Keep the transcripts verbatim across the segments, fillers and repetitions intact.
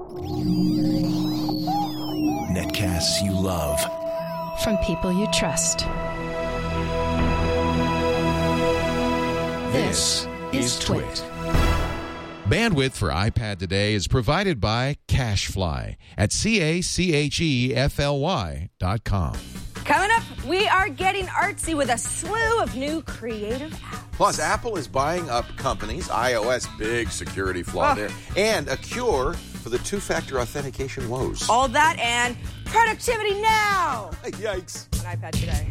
Netcasts you love. From people you trust. This is Twit. Bandwidth for iPad today is provided by CacheFly at C A C H E F L Y dot com. Coming up, we are getting artsy with a slew of new creative apps. Plus, Apple is buying up companies, iOS, big security flaw Oh. there, and a cure for the two-factor authentication woes. All that and productivity now Yikes. on iPad today.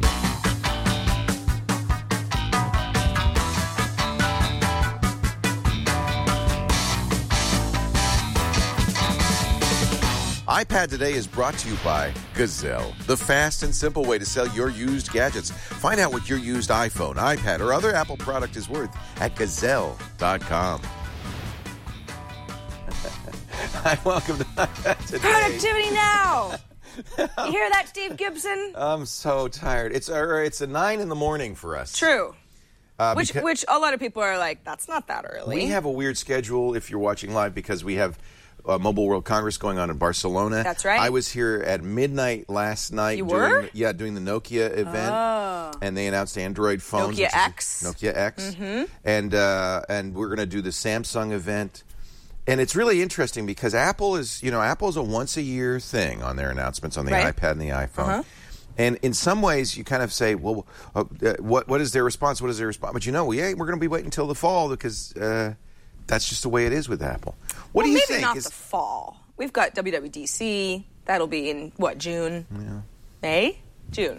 iPad Today is brought to you by Gazelle, the fast and simple way to sell your used gadgets. Find out what your used iPhone, iPad, or other Apple product is worth at gazelle dot com. Hi, welcome to iPad Today. Productivity now! You hear that, Steve Gibson? I'm so tired. It's uh, it's a nine in the morning for us. True. Uh, Which, beca- which a lot of people are like, that's not that early. We have a weird schedule if you're watching live because we have uh, Mobile World Congress going on in Barcelona. That's right. I was here at midnight last night. You during, were? Yeah, doing the Nokia event. Oh. And they announced Android phones. Nokia which is- X. Nokia X. Mm-hmm. And, uh, and we're going to do the Samsung event. And it's really interesting because Apple is, you know, Apple's a once-a-year thing on their announcements on the Right. iPad and the iPhone. Uh-huh. And in some ways, you kind of say, well, uh, uh, what what is their response? What is their response? But you know, yeah, we're going to be waiting until the fall because uh, that's just the way it is with Apple. What well, do you maybe think? not is, the fall. We've got W W D C. That'll be in, what, June? Yeah. May? June.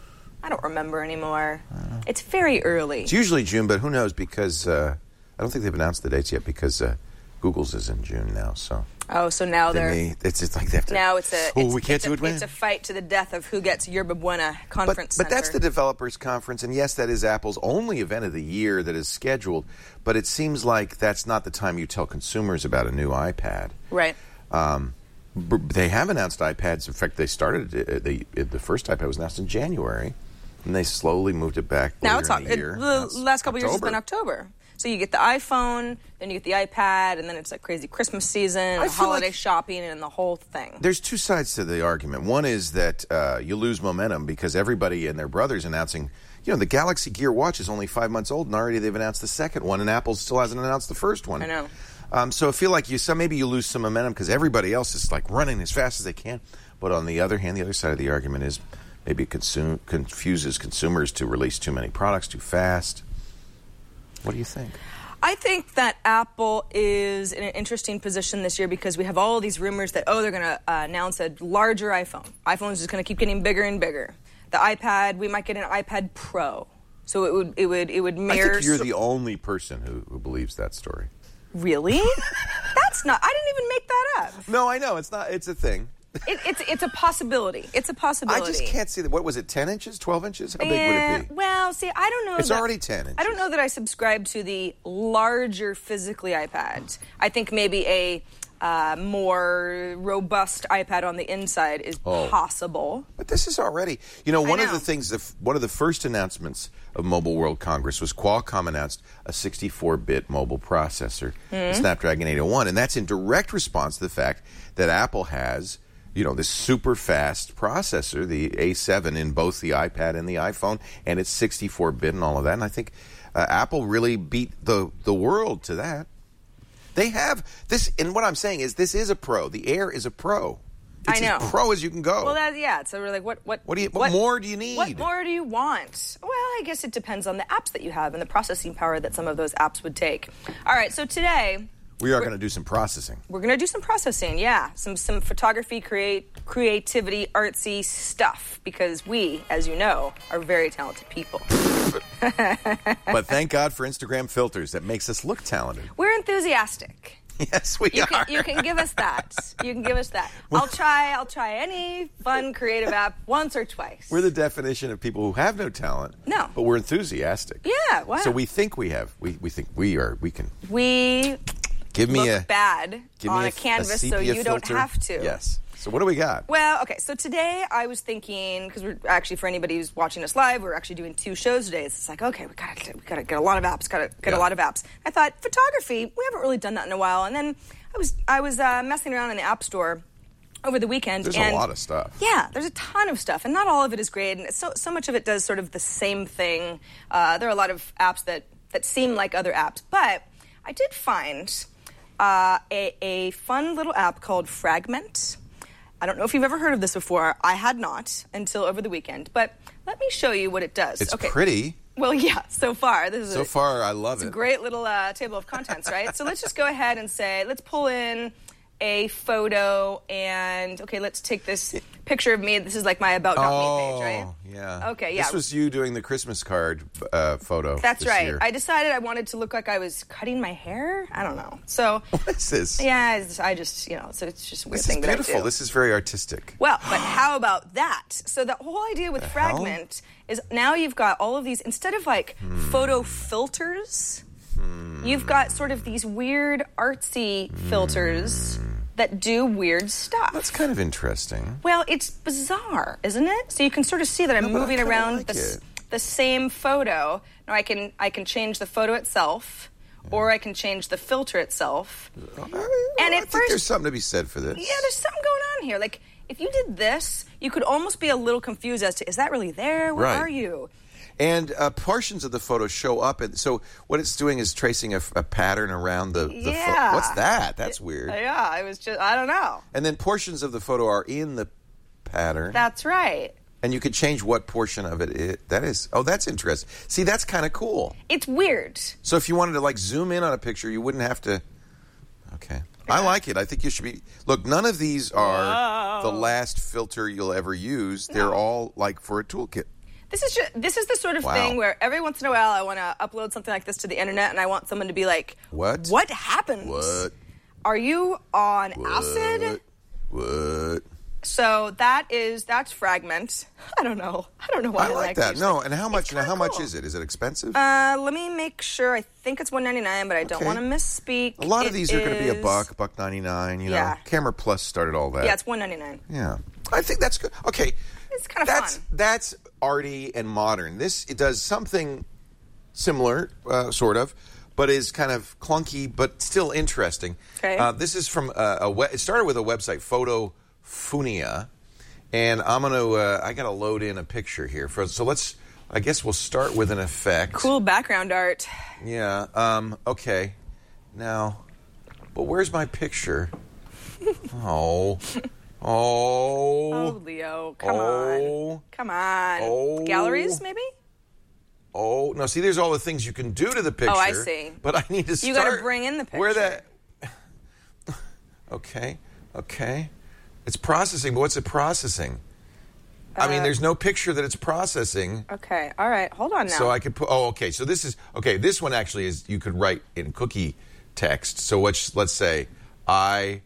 I don't remember anymore. Uh, it's very early. It's usually June, but who knows? Because uh, I don't think they've announced the dates yet because uh, Google's is in June now. So Oh, so now they they're... may, it's just like they have to. Now it's a... Oh, it's, we can't it's do a, it when. It's a fight to the death of who gets Yerba Buena But, Conference but that's Center. the developers conference, and yes, that is Apple's only event of the year that is scheduled. But it seems like that's not the time you tell consumers about a new iPad. Right. Um, b- they have announced iPads. In fact, they started uh, they, uh, the first iPad was announced in January, and they slowly moved it back. Now later it's in on. the It, year. the Now it's last couple of years has been October. October. So you get the iPhone, then you get the iPad, and then it's like crazy Christmas season, I and feel holiday like- shopping, and the whole thing. There's two sides to the argument. One is that uh, you lose momentum because everybody and their brothers announcing. You know, the Galaxy Gear Watch is only five months old, and already they've announced the second one, and Apple still hasn't announced the first one. I know. Um, so I feel like you some maybe you lose some momentum because everybody else is like running as fast as they can. But on the other hand, the other side of the argument is maybe it consume, confuses consumers to release too many products too fast. What do you think? I think that Apple is in an interesting position this year because we have all these rumors that, oh, they're going to uh, announce a larger iPhone. iPhone's just going to keep getting bigger and bigger. The iPad, we might get an iPad Pro. So it would it would it would mirror. I think you're the only person who, who believes that story. Really? That's not. I didn't even make that up. No, I know it's not. It's a thing. It, it's it's a possibility. It's a possibility. I just can't see that. What was it? Ten inches? Twelve inches? How big Eh, would it be? Well, see, I don't know. It's that- already ten inches. I don't know that I subscribe to the larger physically iPad. I think maybe a uh, more robust iPad on the inside is Oh. possible. But this is already, you know, one of know. the things, the, f- one of the first announcements of Mobile World Congress was Qualcomm announced a sixty-four bit mobile processor, the Snapdragon eight oh one, and that's in direct response to the fact that Apple has, you know, this super fast processor, the A seven, in both the iPad and the iPhone, and it's sixty-four bit and all of that. And I think uh, Apple really beat the the world to that. They have this, and what I'm saying is this is a pro. The Air is a pro. It's I know. as pro as you can go. Well, that, yeah. So we're like, what, what, What do you- what more do you need? What more do you want? Well, I guess it depends on the apps that you have and the processing power that some of those apps would take. All right. So today, we are going to do some processing. we're going to do some processing, yeah. Some some photography, create creativity, artsy stuff, because we, as you know, are very talented people. But thank God for Instagram filters that makes us look talented. We're enthusiastic. Yes, we You are. can, you can give us that. You can give us that. I'll try I'll try any fun creative app once or twice. We're the definition of people who have no talent. No. But we're enthusiastic. Yeah, wow. So we think we have. We, we think we are. We can. we Give me look a. bad Give on me a, canvas so sepia you don't filter. have to. Yes. So what do we got? Well, okay, so today I was thinking, because we're actually, for anybody who's watching us live, we're actually doing two shows today. It's like, okay, we gotta, we gotta get a lot of apps, gotta get Yeah. a lot of apps. I thought, photography, we haven't really done that in a while. And then I was I was uh, messing around in the App Store over the weekend. There's and a lot of stuff. Yeah, there's a ton of stuff, and not all of it is great, and so so much of it does sort of the same thing. Uh, there are a lot of apps that, that seem like other apps, but I did find uh, a, a fun little app called Fragment. I don't know if you've ever heard of this before. I had not until over the weekend, but let me show you what it does. It's okay. pretty. Well, yeah, so far. This is So a, far, I love it's it. a great little uh, table of contents, right? So let's just go ahead and say, let's pull in a photo, and, okay, let's take this picture of me. This is like my About Not oh, Me page, right? yeah. Okay, yeah. This was you doing the Christmas card uh, photo. That's this right. year. I decided I wanted to look like I was cutting my hair. I don't know. So, What is this? yeah, it's- I just, you know, so it's just a weird This thing is that I beautiful. do. This is very artistic. Well, but how about that? So the whole idea with The hell? Fragment is now you've got all of these, instead of like Hmm. photo filters, you've got sort of these weird artsy filters that do weird stuff. That's kind of interesting. Well, it's bizarre, isn't it? So you can sort of see that I'm No, but I moving kinda around like the, s- it. the same photo. Now I can I can change the photo itself, or I can change the filter itself. And And I at think first- there's something to be said for this. Yeah, there's something going on here. Like, if you did this, you could almost be a little confused as to, is that really there? Where Right. are you? And uh, portions of the photo show up. And so what it's doing is tracing a, a pattern around the, the Yeah. photo. What's that? That's weird. Yeah, I was just, I don't know. And then portions of the photo are in the pattern. That's right. And you could change what portion of it is. That is. Oh, that's interesting. See, that's kind of cool. It's weird. So if you wanted to, like, zoom in on a picture, you wouldn't have to. Okay. I like it. I think you should be. Look, none of these are the last filter you'll ever use. They're all, like, for a toolkit. This is just, this is the sort of Wow. thing where every once in a while I want to upload something like this to the internet, and I want someone to be like, What? What happened? What? Are you on acid? What? So that is, that's Fragment. I don't know. I don't know why I I like that. these No, things. and how much? It's Now, kinda how much cool. is it? Is it expensive? Uh, let me make sure. I think it's one ninety-nine, but I don't Okay. want to misspeak. a lot of It these are going to be a is- buck, buck ninety nine. You know, Yeah. Camera Plus started all that. Yeah, it's one ninety-nine. Yeah, I think that's good. Okay, It's kind of that's fun. that's arty and modern. This it does something similar, uh, sort of, but is kind of clunky, but still interesting. Okay. Uh, this is from uh, a we- it started with a website, Photofunia, and I'm gonna uh, I gotta load in a picture here. For, so let's. I guess we'll start with an effect. Cool background art. Yeah. Um, okay. Now, but where's my picture? Oh. Oh. Oh, Leo, come Oh. on. Come on. Oh. Galleries, maybe? Oh. No, see, there's all the things you can do to the picture. Oh, I see. But I need to start. You gotta bring in the Where picture. that. Okay. Okay. It's processing, but what's it processing? I mean, Uh, there's no picture that it's processing. Okay, all right. Hold on now. So I could put. Oh, okay. So this is okay. This one actually is you could write in cookie text. So which let's say I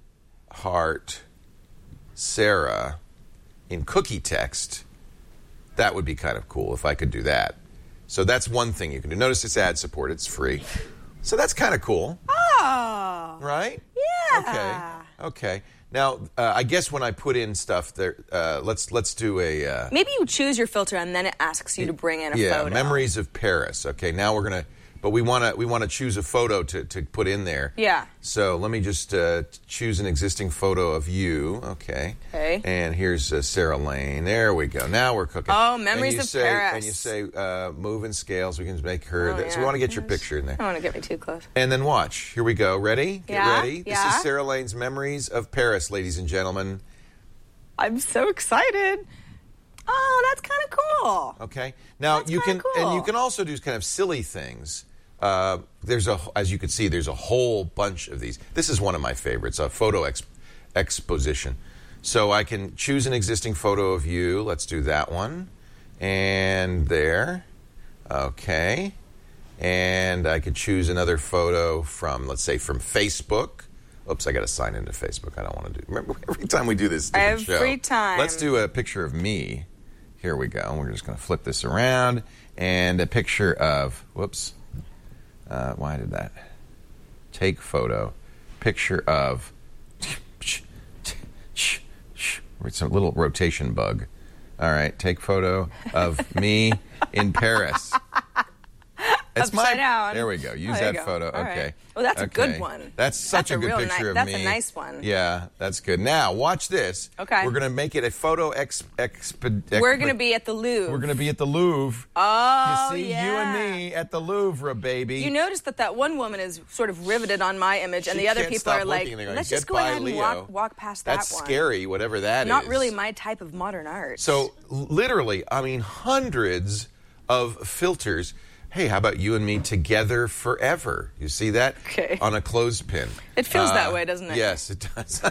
heart Sarah in cookie text. That would be kind of cool if I could do that. So that's one thing you can do. Notice it's ad support. It's free. So that's kind of cool, Oh. right? Yeah. Okay. Okay. Now, uh, I guess when I put in stuff there, uh, let's let's do a. Uh, Maybe you choose your filter and then it asks you to bring in a yeah, photo. Memories of Paris. Okay, now we're gonna, but we want to we want to choose a photo to, to put in there. Yeah. So let me just uh, choose an existing photo of you. Okay. Okay. And here's uh, Sarah Lane. There we go. Now we're cooking. Oh, And Memories you of say, Paris. And you say uh, move and scale so we can make her. Oh, that, So yeah. we want to get your Yes. picture in there. I don't want to get me too close. And then watch. Here we go. Ready? Get Yeah, ready. This yeah. is Sarah Lane's Memories of Paris, ladies and gentlemen. I'm so excited. Oh, that's kind of cool. Okay. Now That's you can, kinda cool. and you can also do kind of silly things. Uh, there's a, as you can see, there's a whole bunch of these. This is one of my favorites, a photo ex- exposition. So I can choose an existing photo of you. Let's do that one, and there. Okay. And I could choose another photo from, let's say, from Facebook. Oops, I got to sign into Facebook. I don't want to do. Remember, every time we do this stupid show. Every time. Let's do a picture of me. Here we go. We're just going to flip this around, and a picture of. Whoops. Uh, why did that? Take photo. Picture of. It's a little rotation bug. All right, take photo of me in Paris. It's upside my, down. There we go. Use Oh, there that you go. photo. All Okay. right. Oh, that's a Okay. good one. That's such That's a a good real picture ni- of that's me. a nice one. Yeah, that's good. Now, watch this. Okay. We're going to make it a photo ex... exp- We're going to be at the Louvre. We're going to be at the Louvre. Oh, You see, yeah. you and me at the Louvre, baby. You notice that that one woman is sort of riveted on my image, and She the other can't people stop are like, looking and going, let's "Get just go by ahead and Leo." walk, walk past That's that one. scary, whatever that is. Not really my type of modern art. So, literally, I mean, hundreds of filters. Hey, how about you and me together forever? You see that? Okay. On a clothespin. It feels that way, doesn't it? Yes, it does.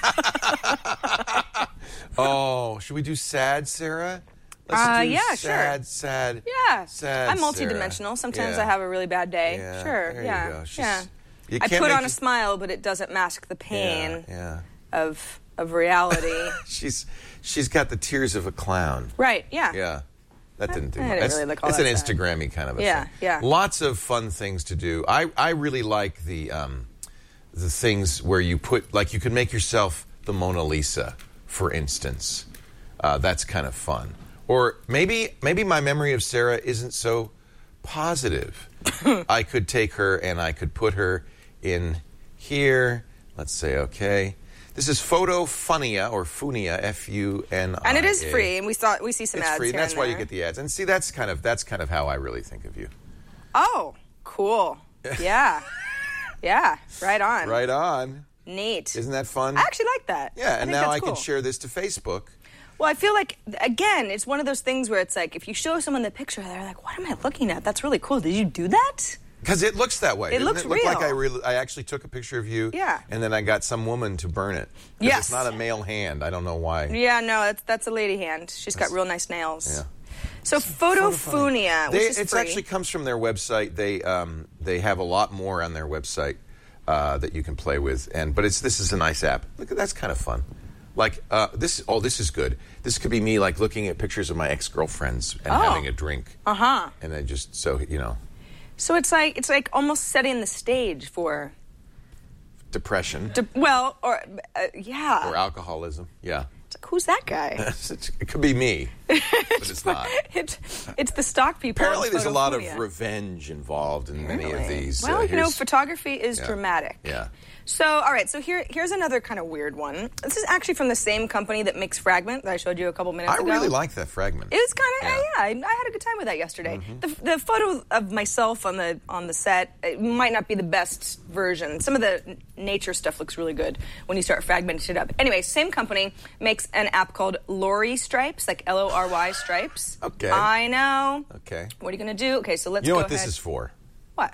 Oh, should we do sad, Sarah? Let's Uh, do yeah, sure. sad, sad. Yeah. Sad I'm Sarah. multidimensional. Sometimes Yeah. I have a really bad day. Yeah, Sure. there yeah. you go. She's- yeah. you I can't put make on a you- smile, but it doesn't mask the pain Yeah, yeah. of of reality. She's she's got the tears of a clown. Right. Yeah. Yeah. That didn't do I much. didn't That's, really look all that's an that sad. Instagrammy kind of a Yeah, thing. yeah. Lots of fun things to do. I, I really like the um, the things where you put, like you can make yourself the Mona Lisa, for instance. Uh, that's kind of fun. Or maybe maybe my memory of Sarah isn't so positive. I could take her and I could put her in here. Let's say, okay. This is Photofunia, or Funia, F U N I A. And it is free, and we saw we see some It's ads free, here and that's and why you there. get the ads. And see, that's kind of that's kind of how I really think of you. Oh, cool. Yeah. Yeah. Right on. Right on. Neat. Isn't that fun? I actually like that. Yeah, I and think now that's I cool. can share this to Facebook. Well, I feel like, again, it's one of those things where it's like, if you show someone the picture, they're like, what am I looking at? That's really cool. Did you do that? Because it looks that way. It doesn't looks it look like real. I really, I actually took a picture of you. Yeah. And then I got some woman to burn it. 'Cause Yes. It's not a male hand. I don't know why. Yeah, no, that's that's a lady hand. She's got real nice nails. Yeah. So Photofunia, which They, is it's free. actually comes from their website. They um, they have a lot more on their website uh, that you can play with. And but it's this is a nice app. Look, that's kind of fun. Like uh, this. Oh, this is good. This could be me like looking at pictures of my ex girlfriends and Oh. having a drink. Uh huh. And then just so you know, So it's like it's like almost setting the stage for, depression de- well, or uh, yeah. or alcoholism. Yeah. It's like, who's that guy? It could be me, but it's not. it, it's the stock people. Apparently, of there's a lot of Photofunia. revenge involved in many of Really? these. Well, uh, you know, here's- photography is Yeah. dramatic. Yeah. So, all right. So here, here's another kind of weird one. This is actually from the same company that makes Fragment that I showed you a couple minutes I ago. really like that fragment. It was kind of Yeah. yeah. I, I had a good time with that yesterday. Mm-hmm. The, the photo of myself on the on the set, it might not be the best version. Some of the n- nature stuff looks really good when you start fragmenting it up. Anyway, same company makes an app called Lori Stripes, like L O R Y Stripes. Okay. I know. Okay. What are you going to do? Okay, so let's You know go what this ahead. is for? What?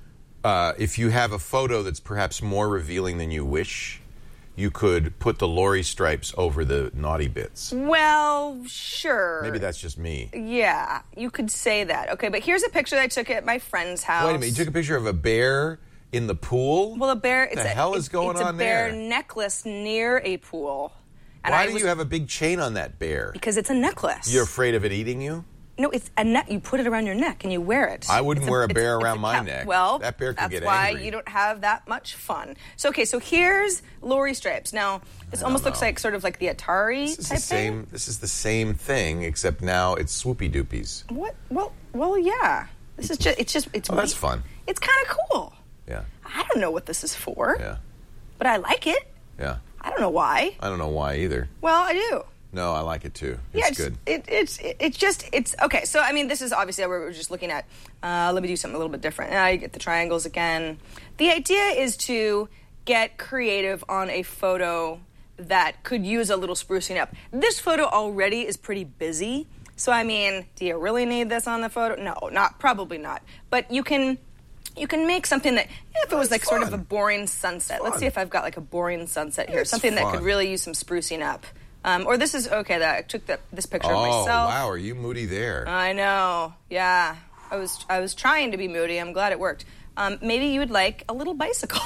Uh, if you have a photo that's perhaps more revealing than you wish, you could put the Lori stripes over the naughty bits. Well, sure. Maybe that's just me. Yeah, you could say that. Okay, but here's a picture that I took at my friend's house. Wait a minute. You took a picture of a bear in the pool? Well, a bear. It's the a, hell it's, is going it's on a bear there? necklace near a pool. And Why I do was, you have a big chain on that bear? Because it's a necklace. You're afraid of it eating you? No, it's a neck. You put it around your neck and you wear it. I wouldn't It's wear a it's- bear it's around a my cap- neck. Well, That bear could that's get why angry. you don't have that much fun. So, okay, so here's Lori Stripes. Now, this almost looks know. like sort of like the Atari This is type the same. This is the same thing, except now it's swoopy doopies. thing. What? Well, well, yeah. This is just. It's just. It's. Oh, that's weird. fun. It's kind of cool. Yeah, I don't know what this is for, yeah, but I like it. yeah. I don't know why. I don't know why either. Well, I do. No, I like it too. It's Yeah, it's, good. It, it's it, it's just it's okay. So I mean, this is obviously what we're just looking at. Uh, let me do something a little bit different. And I get the triangles again. The idea is to get creative on a photo that could use a little sprucing up. This photo already is pretty busy. So I mean, do you really need this on the photo? No, not probably not. But you can. You can make something that, if it was like That's sort of fun. a boring sunset. Let's Fun. see if I've got like a boring sunset here. It's Something that could fun. really use some sprucing up. Um, or this is, okay, that I took the, this picture of Oh myself. wow, are you moody there? I know. Yeah. I was I was trying to be moody. I'm glad it worked. Um, maybe you would like a little bicycle.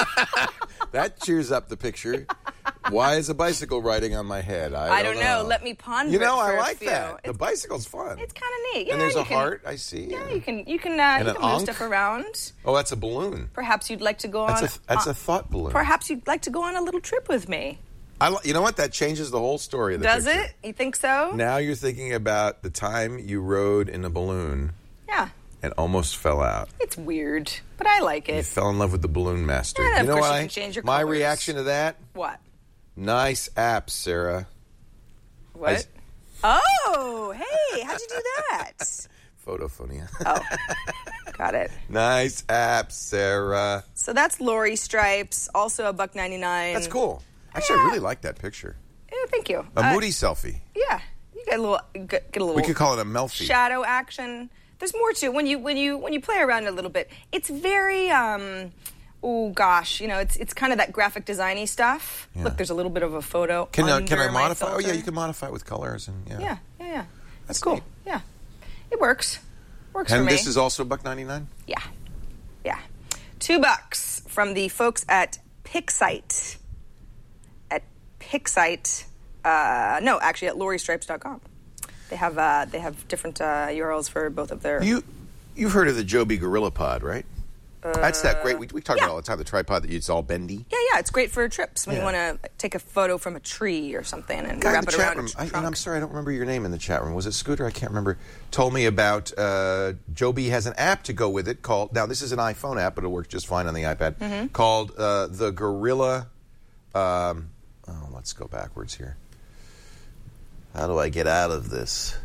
That cheers up the picture. Why is a bicycle riding on my head? I, I don't know. Let me ponder You know, it for I a like few. that. The It's, bicycle's fun. it's kind of neat. Yeah, and there's you a can, heart. I see. Yeah, you can you can uh, And you an can move ankh? stuff around. Oh, that's a balloon. Perhaps you'd like to go That's on. a that's uh, a thought balloon. Perhaps you'd like to go on a little trip with me. I, li- you know what? That changes the whole story of the Does picture. it? You think so? Now you're thinking about the time you rode in a balloon, Yeah. and almost fell out. It's weird, but I like You it. fell in love with the Balloon Master. Yeah, you of know course what? you I- can change your my colors. reaction to that? What? Nice app, Sarah. What? Oh, hey, how'd you do that? Photophonia. Oh, got it. Nice app, Sarah. So that's Lori Stripes, also a buck ninety-nine. That's cool. Actually, I really like that picture. Yeah, thank you. A Uh, moody selfie. Yeah, you get a little, get, get a little. We could call it a Melfi. shadow action. There's more to it when you when you when you play around a little bit. It's very um, oh gosh, you know, it's it's kind of that graphic designy stuff. Yeah. Look, there's a little bit of a photo. Can uh, under can I my modify? Oh yeah, filter. you can modify it with colors and yeah. Yeah, yeah, yeah. That's cool. neat. Yeah, it works. Works And for me. this is also buck ninety-nine. Yeah, yeah. Two bucks from the folks at Pixite. At Pixite, uh, no, actually at lori stripes dot com. They have uh, they have different uh, U R Ls for both of their. You you've heard of the Joby Gorilla Pod, right? That's that great. We, we talk yeah. about it all the time. The tripod that it's all bendy. Yeah, yeah, it's great for trips when Yeah. you want to take a photo from a tree or something and Guy in wrap the it chat around room, its I, and trunk. I'm sorry, I don't remember your name in the chat room. Was it Scooter? I can't remember. Told me about uh, Joby has an app to go with it called. Now this is an iPhone app, but it'll work just fine on the iPad. Mm-hmm. Called uh, the Gorilla. Um, oh, let's go backwards here. How do I get out of this?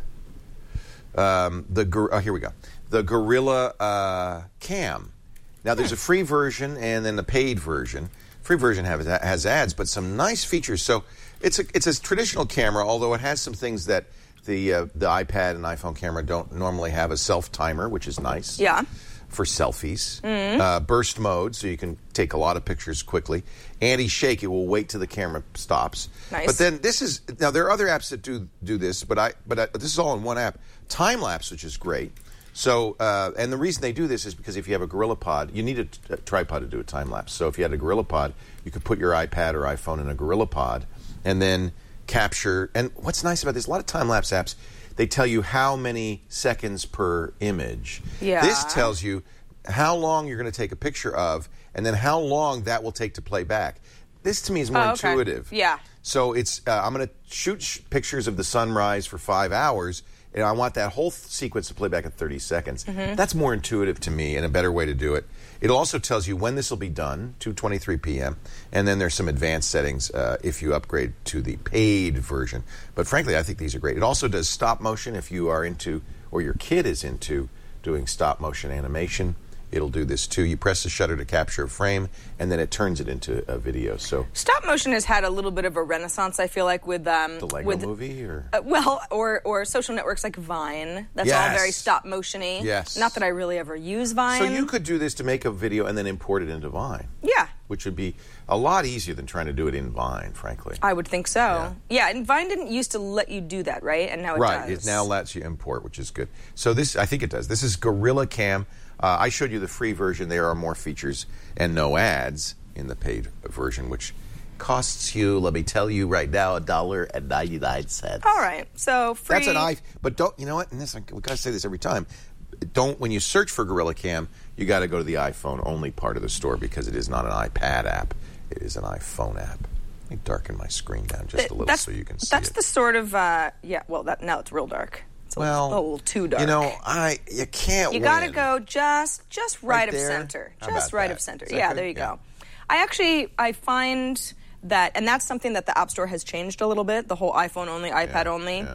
Um, the gor- oh, here we go. The Gorilla uh, Cam. Now there's a free version and then the paid version. Free version has, has ads, but some nice features. So it's a it's a traditional camera, although it has some things that the uh, the iPad and iPhone camera don't normally have. A self timer, which is nice. Yeah. For selfies. Uh, burst mode, so you can take a lot of pictures quickly. Anti-shake, it will wait till the camera stops. Nice. But then this is now there are other apps that do do this, but I but I, this is all in one app. Time lapse, which is great. So, uh, and the reason they do this is because if you have a Gorilla Pod, you need a, t- a tripod to do a time lapse. So if you had a Gorilla Pod, you could put your iPad or iPhone in a Gorilla Pod and then capture. And what's nice about this, a lot of time lapse apps, they tell you how many seconds per image. Yeah. This tells you how long you're going to take a picture of and then how long that will take to play back. This to me is more Oh, okay. intuitive. Yeah. So it's uh, I'm going to shoot sh- pictures of the sunrise for five hours, and I want that whole th- sequence to play back in thirty seconds. Mm-hmm. That's more intuitive to me and a better way to do it. It also tells you when this will be done, two twenty-three p.m., and then there's some advanced settings uh, if you upgrade to the paid version. But frankly, I think these are great. It also does stop motion if you are into, or your kid is into, doing stop motion animation. It'll do this too. You press the shutter to capture a frame, and then it turns it into a video. So Stop motion has had a little bit of a renaissance, I feel like, with um, the Lego with, movie, or Uh, well, or or social networks like Vine. That's Yes. all very stop motion-y. Yes. Not that I really ever use Vine. so you could do this to make a video and then import it into Vine. Yeah. Which would be a lot easier than trying to do it in Vine, frankly. I would think so. Yeah. and Vine didn't used to let you do that, right? And now it Right. does. It now lets you import, which is good. So this, I think it does. This is Gorilla Cam. Uh, I showed you the free version. There are more features and no ads in the paid version, which costs you, let me tell you right now, a dollar and ninety-nine cents. All right. So free. That's an i. But don't, you know what? And this, we got to say this every time. Don't, when you search for Gorilla Cam, you got to go to the iPhone only part of the store because it is not an iPad app. It is an iPhone app. Let me darken my screen down just a little that's, so you can see That's it. the sort of, uh, yeah, well, that now it's real dark. It's a, well, little, a little too dark. You know, I you can't. You got to win. go just just right, Right of there? center. How Just about right that? of center. Is that Yeah, good? there you Yeah. go. I actually I find that, and that's something that the App Store has changed a little bit. The whole iPhone only, iPad only yeah.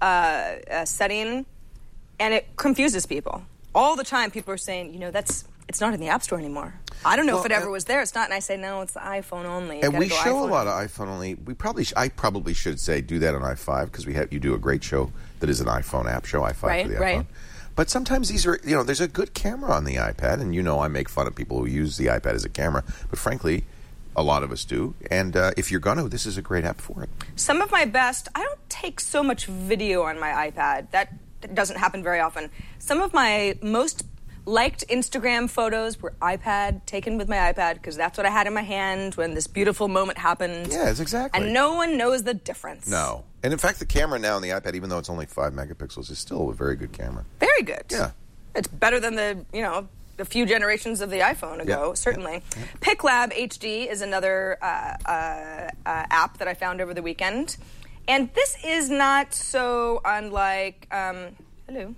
uh, uh, setting, and it confuses people all the time. People are saying, you know, that's it's not in the App Store anymore. I don't know Well, if it ever and- was there. It's not, and I say no, it's the iPhone only. You And gotta we go show iPhone a lot only. of iPhone only. We probably, sh- I probably should say do that on i five because we have you do a great show that is an iPhone app show i five Right, for the right. iPhone. But sometimes these are, you know, there's a good camera on the iPad, and you know I make fun of people who use the iPad as a camera, but frankly, a lot of us do. And uh, if you're gonna, this is a great app for it. Some of my best, I don't take so much video on my iPad. That doesn't happen very often. Some of my most liked Instagram photos were iPad, taken with my iPad, because that's what I had in my hand when this beautiful moment happened. Yes, exactly. And no one knows the difference. No. And in fact, the camera now on the iPad, even though it's only five megapixels, is still a very good camera. Very good. Yeah. It's better than the, you know, a few generations of the iPhone ago, Yeah. certainly. PicLab H D is another uh, uh, uh, app that I found over the weekend. And this is not so unlike, um, hello.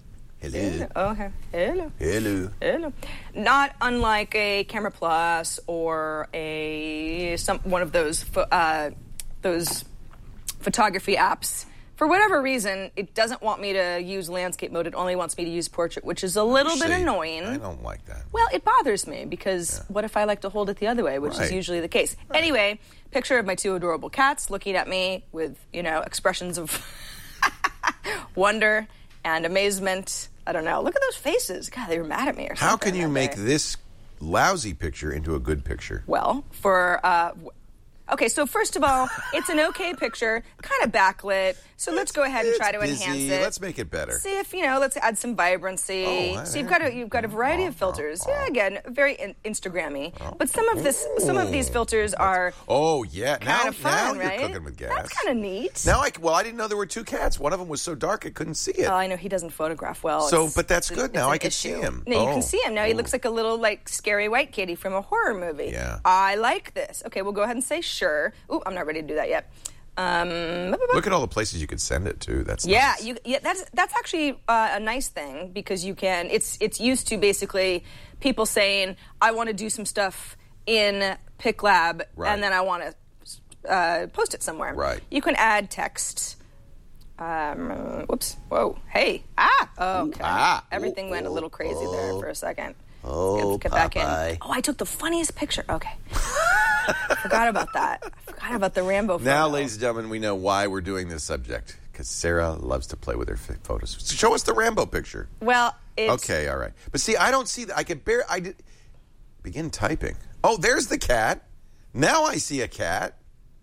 Hello. Oh, okay. Hello. Hello. Hello. Not unlike a Camera Plus or a some one of those pho- uh, those photography apps. For whatever reason, it doesn't want me to use landscape mode. It only wants me to use portrait, which is a little bit See, annoying. I don't like that. Well, it bothers me because what if I like to hold it the other way, which Right. is usually the case. Anyway, picture of my two adorable cats looking at me with, you know, expressions of wonder and amazement. I don't know. Look at those faces. God, they were mad at me or something. How can you that make day. this lousy picture into a good picture? Well, for... Uh, w- okay, so first of all, it's an okay picture, kind of backlit. So let's go ahead and It's try to busy. enhance it. Let's make it better. See if, you know, let's add some vibrancy. Oh, so you've got a you've got a variety of filters. Yeah, again, very in- Instagrammy. But some of this some of these filters are Oh, yeah. Now, kind of fun, now right? you're cooking with gas. That's kind of neat. Now, I, well, I didn't know there were two cats. One of them was so dark I couldn't see it. Well, I know he doesn't photograph well. So, It's- but that's it's good. an- Now it's I an can see issue. him. No, you Oh. can see him now. He Oh. looks like a little like scary white kitty from a horror movie. Yeah. I like this. Okay, we'll go ahead and say sure. Ooh, I'm not ready to do that yet. Um, Look at all the places you could send it to. That's Yeah, nice. you, yeah, that's that's actually uh, a nice thing because you can. It's it's used to basically people saying, "I want to do some stuff in PicLab, Right. and then I want to uh, post it somewhere." Right. You can add text. Um, whoops! Whoa! Hey! Ah! Oh, okay. ah. Everything Oh, went a little crazy oh. there for a second. Oh, Let's get back Popeye. in. Oh, I took the funniest picture. Okay. I forgot about that. I forgot about the Rambo photo. Now, ladies and gentlemen, we know why we're doing this subject. Because Sarah loves to play with her f- photos. So show us the Rambo picture. Well, it's... Okay, all right. But see, I don't see that. I can bear. I did. Begin typing. Oh, there's the cat. Now I see a cat.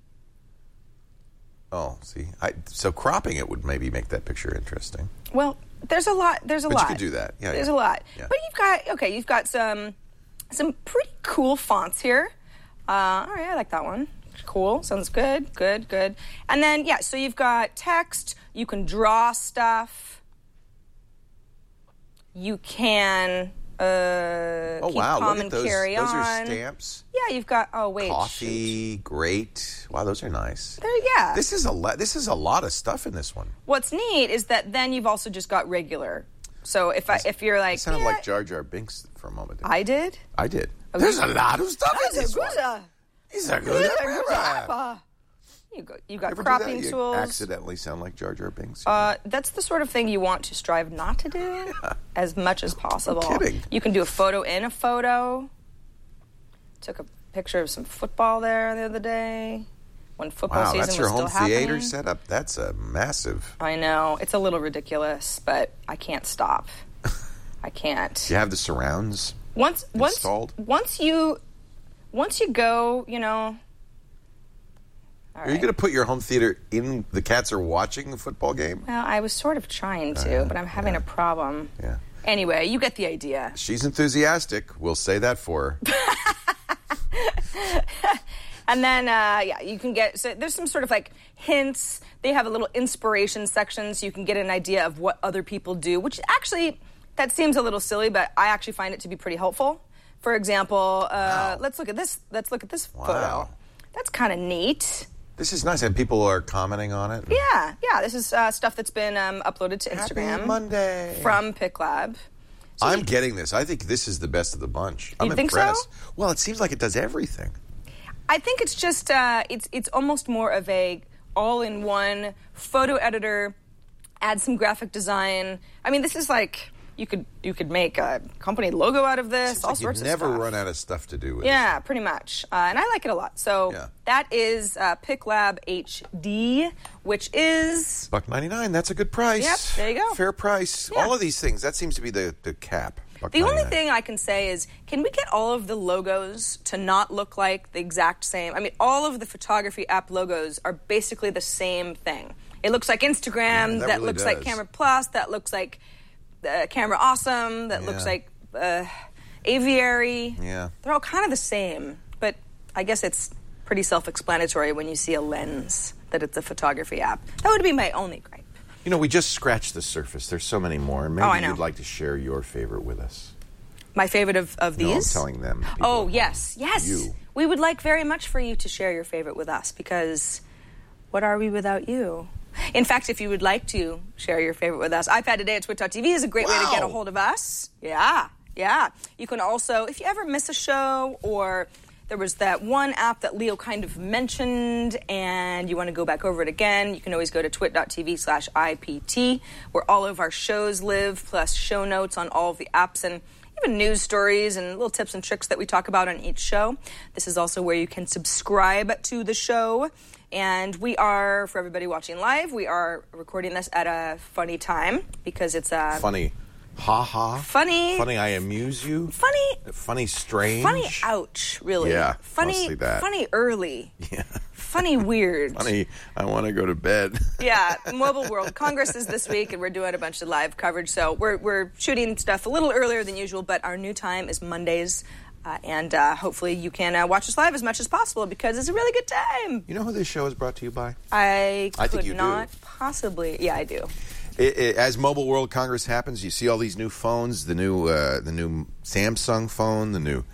Oh, see. I, so cropping it would maybe make that picture interesting. Well, there's a lot. There's a But lot. you could do that. Yeah, There's yeah. a lot. Yeah. But you've got okay. You've got some some pretty cool fonts here. Uh, all right, I like that one. Cool. Sounds good. Good. Good. And then yeah, so you've got text. You can draw stuff. You can uh, Oh, keep wow. calm Look at and those. carry Those on. are stamps. Yeah, you've got. Oh wait. shoot. Coffee. Great. Wow, those are nice. There, yeah. This is a lot. This is a lot of stuff in this one. What's neat is that then you've also just got regular. So if I if you're like It sounded yeah, like Jar Jar Binks for a moment. I did. I did. There's a lot of stuff in this one. He's a good rapper. You got you got Ever do cropping that? You tools. accidentally sound like Jar Jar Binks. Uh, that's the sort of thing you want to strive not to do as much as possible. kidding. You can do a photo in a photo. Took a picture of some football there the other day when football wow, season that's your was home still theater happening. setup. That's a massive. I know it's a little ridiculous, but I can't stop. I can't. Do you have the surrounds? Once once Installed? once you once you go, you know. All Are you right. going to put your home theater in? The cats are watching the football game. Well, I was sort of trying to, but I'm having a problem. Yeah. Anyway, you get the idea. She's enthusiastic. We'll say that for her. And then, uh, yeah, you can get, so there's some sort of like hints. They have a little inspiration section so you can get an idea of what other people do, which actually, that seems a little silly, but I actually find it to be pretty helpful. For example, uh, Wow. let's look at this, let's look at this Wow. photo. That's kind of neat. This is nice, and people are commenting on it. Yeah, yeah, this is uh, stuff that's been um, uploaded to Happy Instagram. Monday. From PicLab. So I'm you- getting this. I think this is the best of the bunch. I'm You think so? impressed. Well, it seems like it does everything. I think it's just uh, it's it's almost more of a all-in-one photo editor. Add some graphic design. I mean, this is like you could you could make a company logo out of this. Seems all like sorts you of never stuff. run out of stuff to do with Yeah, pretty much, uh, and I like it a lot. So Yeah. that is uh, PicLab H D, which is it. Buck ninety-nine. That's a good price. Yep, there you go. Fair price. Yeah. All of these things. That seems to be the, the cap. Buck the only ninety-nine. thing I can say is, can we get all of the logos to not look like the exact same? I mean, all of the photography app logos are basically the same thing. It looks like Instagram. Yeah, that that really looks like does. Camera Plus. That looks like uh, Camera Awesome. That looks Yeah. like uh, Aviary. Yeah. They're all kind of the same, but I guess it's pretty self-explanatory when you see a lens that it's a photography app. That would be my only gripe. You know, we just scratched the surface. There's so many more. Maybe Oh, I know. you'd like to share your favorite with us. My favorite of, of No, I'm these? telling them. people Oh, at home. yes, yes. You. We would like very much for you to share your favorite with us because what are we without you? In fact, if you would like to share your favorite with us, iPad Today at twit dot t v is a great wow. way to get a hold of us. Yeah, yeah. You can also, if you ever miss a show, or there was that one app that Leo kind of mentioned and you want to go back over it again, you can always go to twit dot t v slash I P T, where all of our shows live, plus show notes on all of the apps and even news stories and little tips and tricks that we talk about on each show. This is also where you can subscribe to the show. And we are, for everybody watching live, we are recording this at a funny time because it's a... Funny. Ha ha. Funny. Funny, I amuse you. Funny. Funny, strange. Funny, ouch, really. Yeah, funny, mostly that. Funny, early. Yeah. Funny, weird. Funny, I want to go to bed. Yeah, Mobile World Congress is this week, and we're doing a bunch of live coverage. So we're we're shooting stuff a little earlier than usual, but our new time is Mondays. Uh, and uh, hopefully you can uh, watch us live as much as possible because it's a really good time. You know who this show is brought to you by? I, I could think you not do. possibly. Yeah, I do. It, it, as Mobile World Congress happens, you see all these new phones, the new uh, the new Samsung phone, the new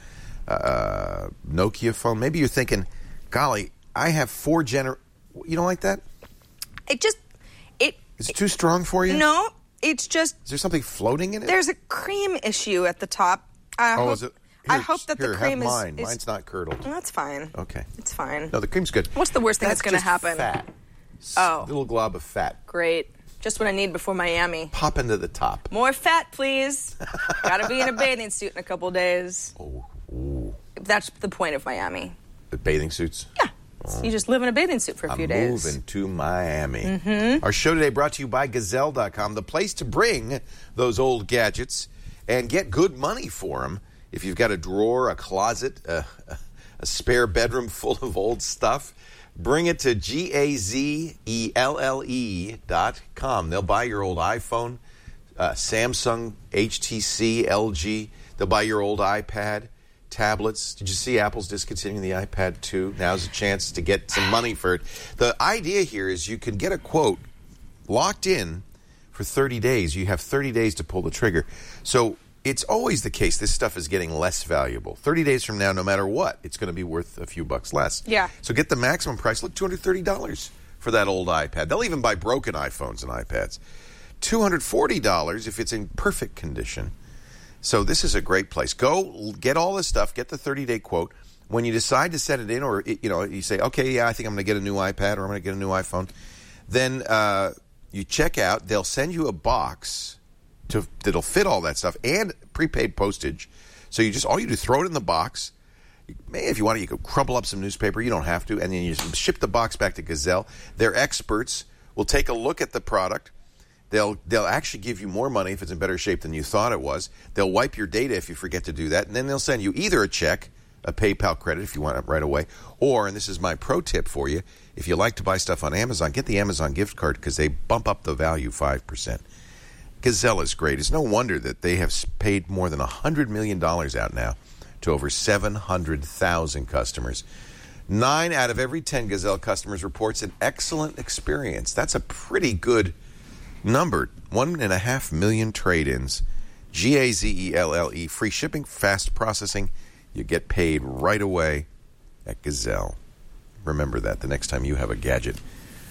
uh, Nokia phone. Maybe you're thinking, golly, I have four gener... You don't like that? It just... it. Is it too strong for you? No, it's just... Is there something floating in it? There's a cream issue at the top. I oh, hope, is it? Here, I hope that here, the cream have is, mine. is... Mine's not curdled. No, that's fine. Okay. It's fine. No, the cream's good. What's the worst thing that's, that's going to happen? Fat. Oh. A little glob of fat. Great. Just what I need before Miami. Pop into the top. More fat, please. Gotta be in a bathing suit in a couple days. Oh. Ooh. That's the point of Miami. The bathing suits? Yeah. Oh. You just live in a bathing suit for a few I'm days. moving to Miami. Mm-hmm. Our show today brought to you by Gazelle dot com, the place to bring those old gadgets and get good money for them. If you've got a drawer, a closet, a, a spare bedroom full of old stuff, bring it to G A Z E L L E dot com. They'll buy your old iPhone, uh, Samsung, H T C, L G. They'll buy your old iPad, tablets. Did you see Apple's discontinuing the iPad two? Now's a chance to get some money for it. The idea here is you can get a quote locked in for thirty days. You have thirty days to pull the trigger. So it's always the case. This stuff is getting less valuable. thirty days from now, no matter what, it's going to be worth a few bucks less. Yeah. So get the maximum price. Look, two hundred thirty dollars for that old iPad. They'll even buy broken iPhones and iPads. two hundred forty dollars if it's in perfect condition. So this is a great place. Go get all this stuff. Get the thirty-day quote. When you decide to set it in, or you know, you say, okay, yeah, I think I'm going to get a new iPad or I'm going to get a new iPhone. Then uh, you check out. They'll send you a box to that'll fit all that stuff and prepaid postage. So you just all you do throw it in the box. If you want to, you can crumple up some newspaper. You don't have to, and then you just ship the box back to Gazelle. Their experts will take a look at the product. They'll they'll actually give you more money if it's in better shape than you thought it was. They'll wipe your data if you forget to do that, and then they'll send you either a check, a PayPal credit if you want it right away, or, and this is my pro tip for you, if you like to buy stuff on Amazon, get the Amazon gift card because they bump up the value five percent. Gazelle is great. It's no wonder that they have paid more than one hundred million dollars out now to over seven hundred thousand customers. Nine out of every ten Gazelle customers reports an excellent experience. That's a pretty good number. One and a half million trade-ins. G A Z E L L E. Free shipping, fast processing. You get paid right away at Gazelle. Remember that the next time you have a gadget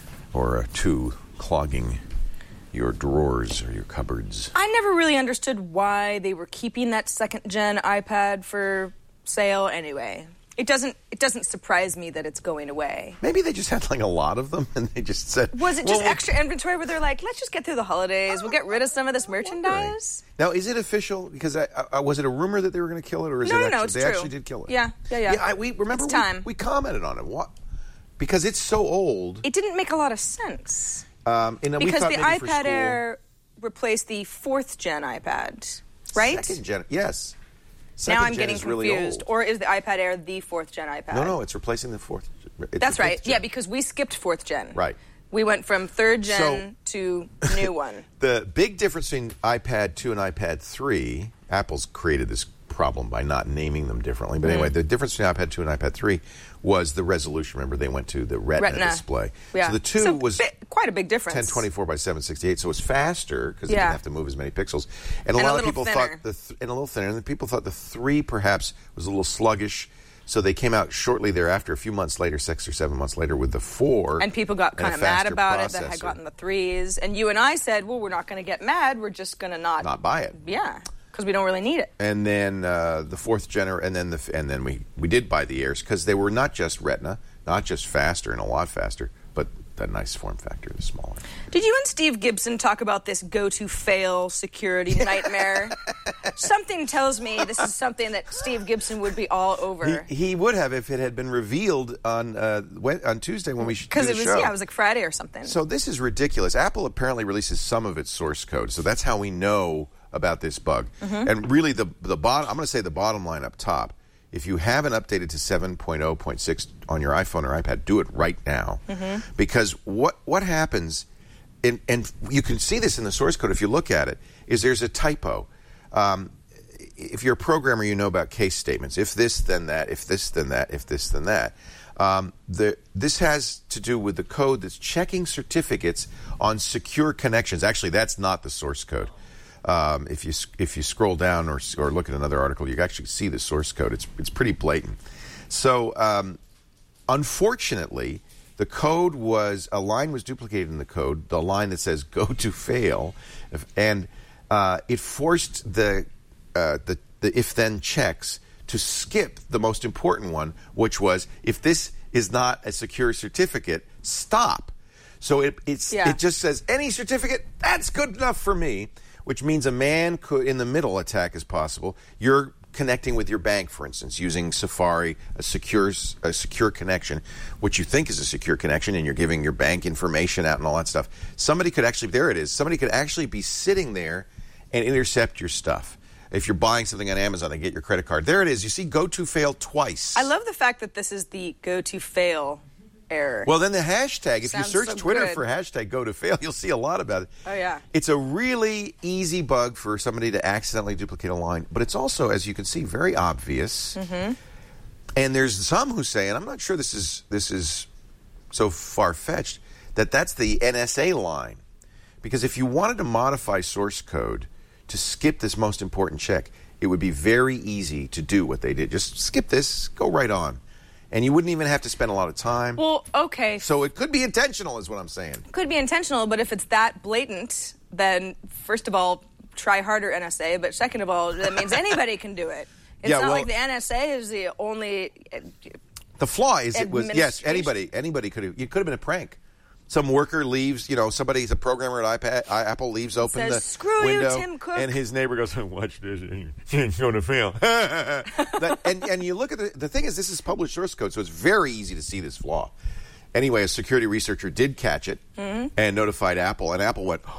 or a two clogging your drawers or your cupboards. I never really understood why they were keeping that second-gen iPad for sale anyway. It doesn't it doesn't surprise me that it's going away. Maybe they just had like a lot of them and they just said... Was it just well, extra inventory where they're like, let's just get through the holidays, we'll get rid of some of this merchandise? Now, is it official? Because I, I, was it a rumor that they were going to kill it, or is no, it no, actually, no, it's they true. actually did kill it? Yeah, yeah, yeah. Yeah, I, we remember it's we, time. we commented on it. What? Because it's so old. It didn't make a lot of sense. Um, and because we the maybe for iPad school, Air replaced the fourth gen iPad, right? Second gen, yes. Second now I'm gen getting is confused. Really old. Or is the iPad Air the fourth gen iPad? No, no, it's replacing the fourth. It's That's the right. gen. Yeah, because we skipped fourth gen. Right. We went from third gen so, to new one. The big difference between iPad two and iPad three, Apple's created this problem by not naming them differently. But mm. anyway, the difference between iPad two and iPad three was the resolution. Remember, they went to the Retina, Retina. display. Yeah. So the two so was bi- quite a big difference. ten twenty-four by seven sixty-eight, so it's faster because yeah. it didn't have to move as many pixels. And a and lot a of people thinner. thought the th- and a little thinner. And the people thought the three perhaps was a little sluggish. So they came out shortly thereafter, a few months later, six or seven months later, with the four. And people got kind a of mad faster about processor. it that had gotten the threes. And you and I said, well, we're not going to get mad. We're just going to not... Not buy it. Yeah, because we don't really need it. And then uh, the fourth gener, and then the and then we, we did buy the Airs because they were not just Retina, not just faster and a lot faster, but that nice form factor, the smaller. Did you and Steve Gibson talk about this go-to-fail security nightmare? Something tells me this is something that Steve Gibson would be all over. He, he would have if it had been revealed on uh, when, on Tuesday when we should do the Because it was show. yeah, it was like Friday or something. So this is ridiculous. Apple apparently releases some of its source code, so that's how we know about this bug. Mm-hmm. And really, the the bottom. I'm going to say the bottom line up top. If you haven't updated to seven point oh point six on your iPhone or iPad, do it right now. Mm-hmm. Because what what happens, and, and you can see this in the source code if you look at it, is there's a typo. Um, if you're a programmer, you know about case statements. If this, then that. If this, then that. If this, then that. Um, the, this has to do with the code that's checking certificates on secure connections. Actually, that's not the source code. Um, if you if you scroll down or or look at another article, you can actually see the source code. It's it's pretty blatant. So um, unfortunately, the code was a line was duplicated in the code. The line that says "go to fail," and uh, it forced the uh, the the if then checks to skip the most important one, which was if this is not a secure certificate, stop. So it it's yeah. it just says any certificate that's good enough for me. Which means a man could, in the middle attack is possible. You're connecting with your bank, for instance, using Safari, a secure, a secure connection, which you think is a secure connection, and you're giving your bank information out and all that stuff. Somebody could actually, there it is, somebody could actually be sitting there and intercept your stuff. If you're buying something on Amazon and get your credit card, there it is. You see go to fail twice. I love the fact that this is the go-to-fail error. Well, then the hashtag, if Sounds you search so Twitter good. for hashtag go to fail, you'll see a lot about it. Oh, yeah. It's a really easy bug for somebody to accidentally duplicate a line, but it's also, as you can see, very obvious. Mm-hmm. And there's some who say, and I'm not sure this is this is so far-fetched, that that's the N S A line. Because if you wanted to modify source code to skip this most important check, it would be very easy to do what they did. Just skip this, go right on. And you wouldn't even have to spend a lot of time. Well, okay. So it could be intentional, is what I'm saying. Could be intentional, but if it's that blatant, then first of all, try harder, N S A. But second of all, that means anybody can do it. It's Yeah, not well- like the N S A is the only. The flaw is it was, yes, Administration. anybody anybody could have, it could have been a prank. Some worker leaves, you know, somebody's a programmer at iPad, I, Apple leaves open Says, the "Screw you, window, Tim Cook." and his neighbor goes, "Watch this, it's going to fail." That- and and you look at the the thing is, this is published source code, so it's very easy to see this flaw. Anyway, a security researcher did catch it Mm-hmm. and notified Apple, and Apple went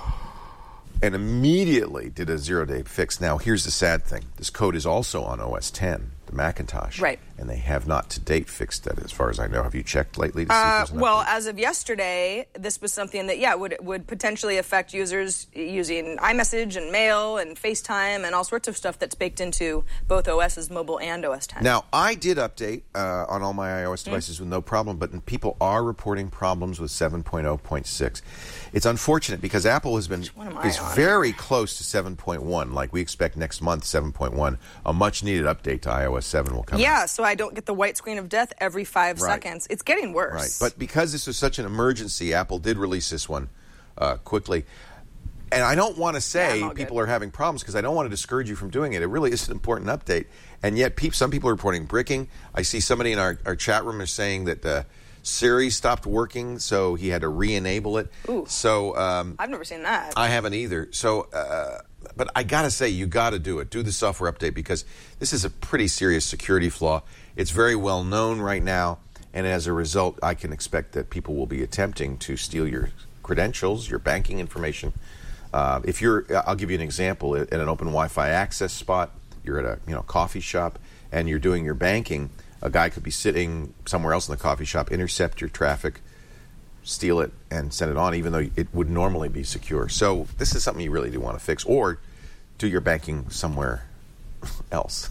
and immediately did a zero-day fix. Now, here's the sad thing: this code is also on O S ten, the Macintosh, Right. And they have not to date fixed that, as far as I know. Have you checked lately to see if Uh, there's an well, update? as of yesterday, this was something that, yeah, would would potentially affect users using iMessage and Mail and FaceTime and all sorts of stuff that's baked into both O S's mobile and O S ten. Now, I did update uh, on all my iOS devices with no problem, but people are reporting problems with seven point oh point six. It's unfortunate because Apple has been one am I is on? very close to seven point one. Like we expect next month, seven point one, a much-needed update to iOS seven will come out. Yeah, so I don't get the white screen of death every five Right. seconds. It's getting worse. Right, but because this was such an emergency, Apple did release this one uh, quickly. And I don't want to say Yeah, I'm all people good. are having problems because I don't want to discourage you from doing it. It really is an important update. And yet peop some people are reporting bricking. I see somebody in our, our chat room is saying that uh, Siri stopped working, so he had to re-enable it. Ooh. So um, I've never seen that. I haven't either. So, uh, but I got to say, you got to do it. Do the software update because this is a pretty serious security flaw. It's very well known right now, and as a result, I can expect that people will be attempting to steal your credentials, your banking information. Uh, if you're, I'll give you an example. At an open Wi-Fi access spot, you're at a you know coffee shop, and you're doing your banking. A guy could be sitting somewhere else in the coffee shop, intercept your traffic, steal it, and send it on, even though it would normally be secure. So this is something you really do want to fix, or do your banking somewhere else.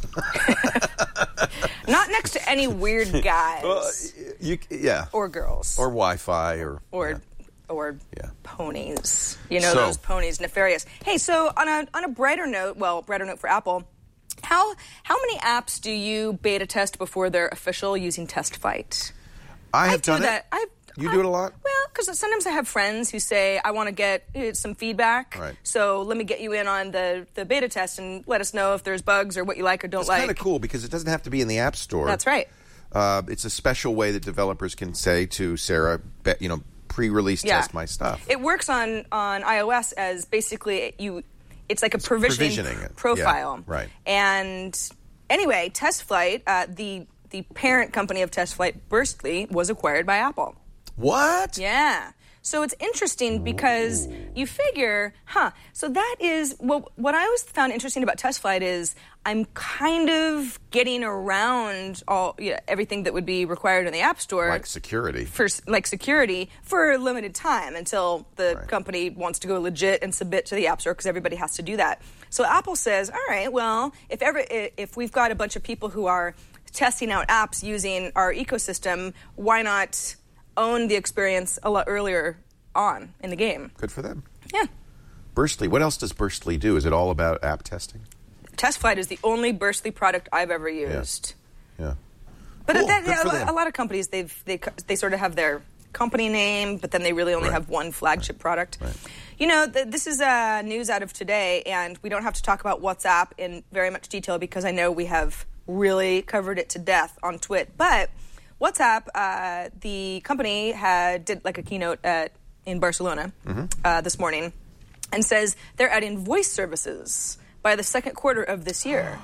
Not next to any weird guys Well, you, yeah, or girls or Wi-Fi, or or yeah. or Yeah. ponies. You know So- those ponies, nefarious. Hey, so on a on a brighter note, well, brighter note for Apple. How how many apps do you beta test before they're official using TestFlight? I have do done that. it. I, You I, do it a lot? Well, because sometimes I have friends who say, I want to get uh, some feedback, Right. so let me get you in on the, the beta test and let us know if there's bugs or what you like or don't It's like. kind of cool because it doesn't have to be in the App Store. That's right. Uh, it's a special way that developers can say to Sarah, be, you know, pre-release Yeah. test my stuff. It works on, on iOS as basically you. It's like a provisioning, provisioning it. profile. Yeah, right. And anyway, TestFlight, uh, the the parent company of TestFlight, Burstly, was acquired by Apple. What? Yeah. So it's interesting because you figure, huh, so that is, well, what I always found interesting about TestFlight is I'm kind of getting around all you know, everything that would be required in the App Store. Like security. For, like security for a limited time until the Right. company wants to go legit and submit to the App Store because everybody has to do that. So Apple says, all right, well, if ever if we've got a bunch of people who are testing out apps using our ecosystem, why not own the experience a lot earlier on in the game? Good for them. Yeah. Burstly. What else does Burstly do? Is it all about app testing? TestFlight is the only Burstly product I've ever used. Yeah. But Cool. that, Good for a, them. a lot of companies, they've they they sort of have their company name, but then they really only Right. have one flagship product. Right. You know, th- this is uh, news out of today, and we don't have to talk about WhatsApp in very much detail because I know we have really covered it to death on Twit. But WhatsApp, uh, the company had did like a keynote at in Barcelona Mm-hmm. uh, this morning, and says they're adding voice services by the second quarter of this year.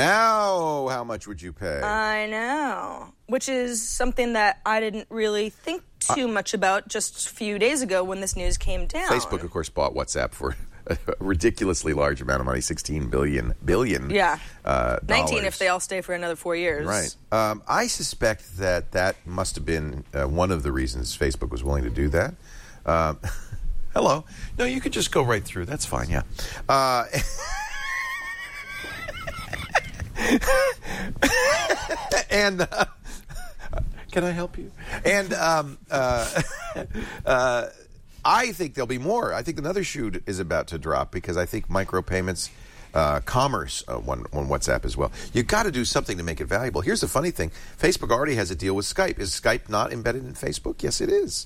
Now, how much would you pay? I know, which is something that I didn't really think too much about just a few days ago when this news came down. Facebook, of course, bought WhatsApp for a ridiculously large amount of money, sixteen billion billion. Yeah. Uh, nineteen dollars. if they all stay for another four years. Right. Um, I suspect that that must have been uh, one of the reasons Facebook was willing to do that. Um, hello. No, you could just go right through. That's fine. Yeah. Uh, and uh, can I help you? And um, uh, uh, I think there'll be more. I think another shoe is about to drop because I think micropayments, uh, commerce uh, on, on WhatsApp as well. You've got to do something to make it valuable. Here's the funny thing. Facebook already has a deal with Skype. Is Skype not embedded in Facebook? Yes, it is.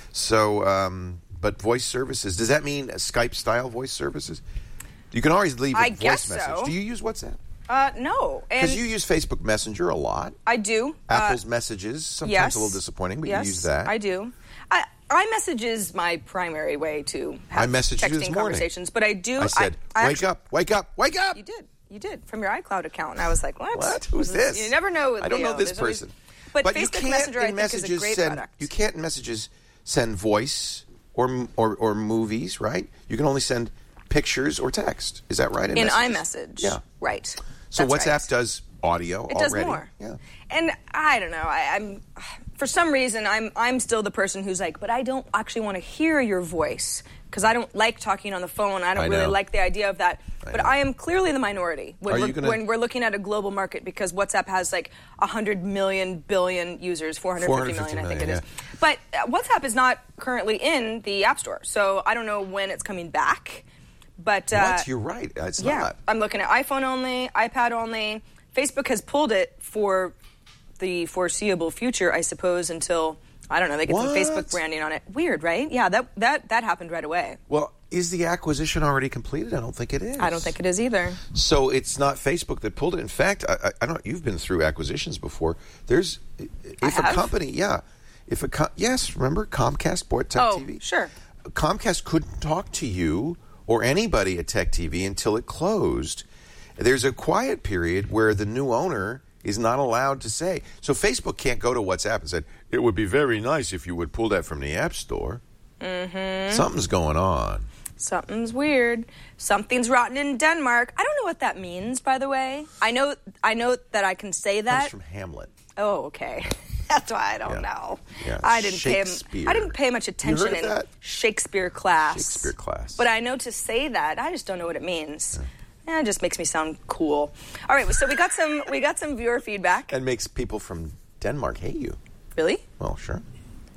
So, um, but voice services, does that mean Skype-style voice services? You can always leave a I voice guess message. so. Do you use WhatsApp? Uh, no. And Because you use Facebook Messenger a lot. I do. Apple's uh, messages, sometimes yes. a little disappointing, but yes, you use that. I do. I, iMessage is my primary way to have I messaged you texting this morning. conversations, but I do. I said, I, I wake actually- up, wake up, wake up. You did. You did from your iCloud account, and I was like, "What? What? Who's this? You never know. With I don't Leo. know this There's always- person. But, you Facebook can't Messenger, I in think, is a messages great send, product. You can't in messages send voice or, or or movies, right? You can only send pictures or text. Is that right? In, in messages? iMessage. Yeah. Right. So That's WhatsApp right. does audio It does already. more. Yeah. And I don't know. I, I'm for some reason I'm I'm still the person who's like, but I don't actually want to hear your voice because I don't like talking on the phone. I don't I really know. like the idea of that. I but know. I am clearly the minority when Are we're, you gonna- when we're looking at a global market because WhatsApp has like one hundred million billion users, four hundred fifty million, I think it is. yeah. But uh, WhatsApp is not currently in the App Store, so I don't know when it's coming back. But uh, What? You're right. It's yeah, not. I'm looking at iPhone only, iPad only. Facebook has pulled it for the foreseeable future, I suppose, until I don't know they get some What? Facebook branding on it. Weird, right? Yeah, that that that happened right away. Well, is the acquisition already completed? I don't think it is. I don't think it is either. So it's not Facebook that pulled it. In fact, I, I, I don't. You've been through acquisitions before. There's if a have? company, yeah, if a co- yes, remember Comcast bought Tech Oh, T V. sure. Comcast couldn't talk to you or anybody at Tech T V until it closed. There's a quiet period where the new owner is not allowed to say. So Facebook can't go to WhatsApp and say, it would be very nice if you would pull that from the App Store. Mm-hmm. Something's going on. Something's weird. Something's rotten in Denmark. I don't know what that means, by the way. I know I know that I can say Comes that. from Hamlet. Oh, okay. That's why I don't Yeah. know. Yeah. I didn't pay Shakespeare. I didn't pay much attention heard of in that? Shakespeare class. Shakespeare class. But I know to say that. I just don't know what it means. Eh, it just makes me sound cool. All right, so we got some we got some viewer feedback. And makes people from Denmark hate you. Really? Well, sure.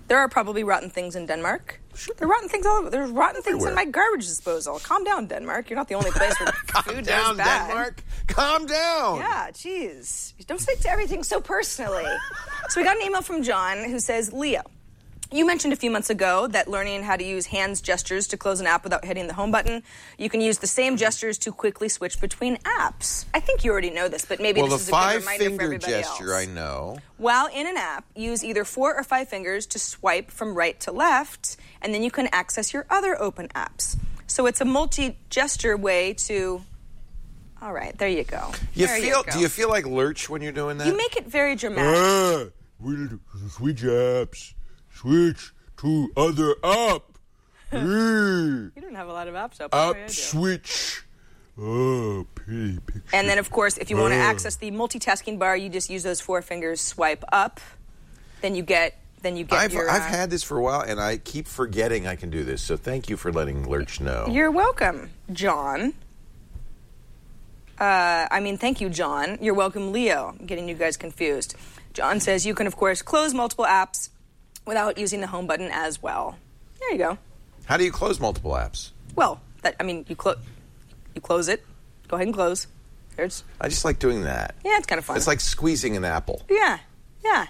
There are probably rotten things in Denmark. Sure. There are rotten things all over. There's rotten things Everywhere. in my garbage disposal. Calm down, Denmark. You're not the only place where food down, goes bad. Denmark. Calm down. Yeah, jeez. Don't take to everything so personally. So we got an email from John who says, Leo, you mentioned a few months ago that learning how to use hands gestures to close an app without hitting the home button, you can use the same gestures to quickly switch between apps. I think you already know this, but maybe Well, this the is a good reminder for five-finger everybody gesture, else. I know. While in an app, use either four or five fingers to swipe from right to left, and then you can access your other open apps. So it's a multi-gesture way to... All right, there you go. You there feel? you go. Do you feel like Lurch when you're doing that? You make it very dramatic. Ah, we'll switch apps. Switch to other app. You don't have a lot of apps up. App I do. switch. Oh, pretty picture. And then, of course, if you want to Oh. access the multitasking bar, you just use those four fingers, swipe up. Then you get. Then you get I've, your. I've uh, had this for a while, and I keep forgetting I can do this. So thank you for letting Lurch know. You're welcome, John. Uh, I mean, thank you, John. You're welcome, Leo. I'm getting you guys confused. John says you can, of course, close multiple apps without using the home button as well. There you go. How do you close multiple apps? Well, that I mean, you close. You close it. Go ahead and close. There's. I just like doing that. Yeah, it's kind of fun. It's like squeezing an apple. Yeah, yeah.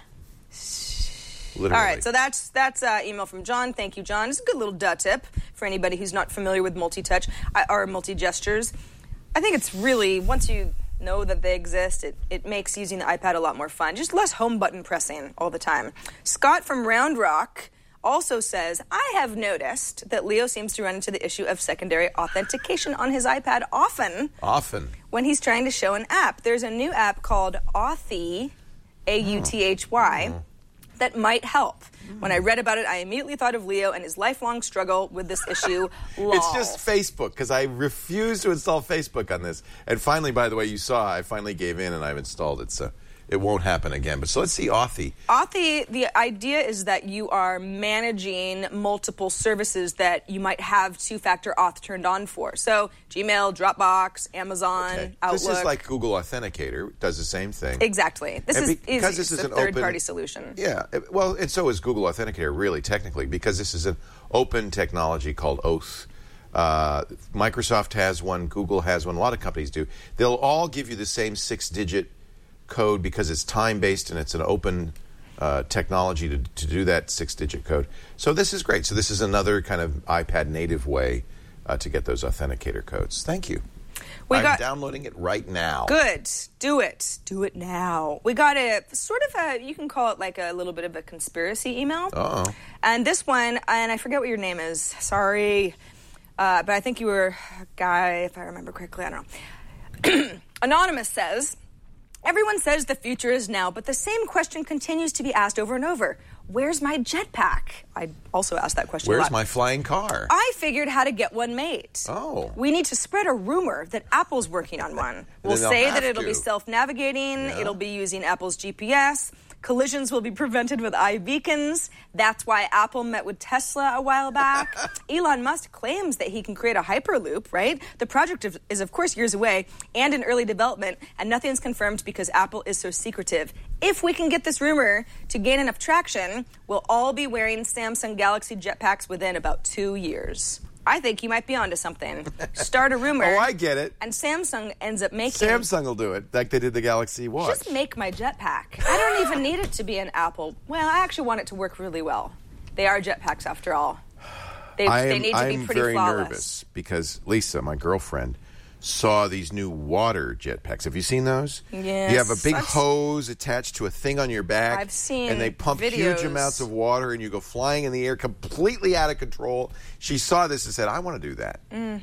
Literally. All right, so that's that's uh, email from John. Thank you, John. It's a good little duh tip for anybody who's not familiar with multi-touch uh, or multi-gestures. I think it's really, once you know that they exist, it, it makes using the iPad a lot more fun. Just less home button pressing all the time. Scott from Round Rock also says, I have noticed that Leo seems to run into the issue of secondary authentication on his iPad often Often. when he's trying to show an app. There's a new app called Authy, A U T H Y, Oh. that might help. When I read about it, I immediately thought of Leo and his lifelong struggle with this issue. Lol. It's just Facebook, because I refuse to install Facebook on this. And finally, by the way, you saw, I finally gave in and I've installed it, so it won't happen again. But so let's see Authy. Authy, the idea is that you are managing multiple services that you might have two-factor auth turned on for. So Gmail, Dropbox, Amazon, Okay. Outlook. This is like Google Authenticator, does the same thing. Exactly. This And is, because is, this is a an third-party open- solution. Yeah, it- well, and so is Google Authenticator, really, technically, because this is an open technology called Oath. Uh, Microsoft has one, Google has one, a lot of companies do. They'll all give you the same six-digit code because it's time-based and it's an open uh, technology to, to do that six-digit code. So this is great. So this is another kind of iPad native way uh, to get those authenticator codes. Thank you. We I'm got- downloading it right now. Good. Do it. Do it now. We got a sort of a, you can call it like a little bit of a conspiracy email. Uh-oh. And this one, and I forget what your name is. Sorry. Uh, but I think you were a guy, if I remember correctly. I don't know. Anonymous says, everyone says the future is now, but the same question continues to be asked over and over. Where's my jetpack? I also asked that question a Where's lot. my flying car? I figured how to get one made. Oh. We need to spread a rumor that Apple's working on one. We'll Then they'll say have that it'll to. be self-navigating, it'll be using Apple's G P S, collisions will be prevented with iBeacons. That's why Apple met with Tesla a while back. Elon Musk claims that he can create a Hyperloop, right? The project is, is, of course, years away and in early development, and nothing's confirmed because Apple is so secretive. If we can get this rumor to gain enough traction, we'll all be wearing Samsung Galaxy jetpacks within about two years. I think you might be onto something. Start a rumor. Oh, I get it. And Samsung ends up making... Samsung will do it, like they did the Galaxy Watch. Just make my jetpack. I don't even need it to be an Apple. Well, I actually want it to work really well. They are jetpacks, after all. They, I am, they need to I'm be pretty very flawless. nervous because Lisa, my girlfriend, saw these new water jetpacks. Have you seen those? Yes. You have a big I've- hose attached to a thing on your back. I've seen And they pump huge videos. amounts of water, and you go flying in the air, completely out of control. She saw this and said, "I want to do that." Mm.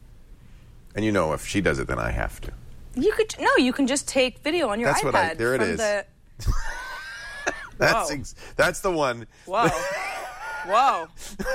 And you know, if she does it, then I have to. You could no. You can just take video on your That's iPad. what I- there it from is. The, That's Whoa. ex- that's the one. whoa, whoa.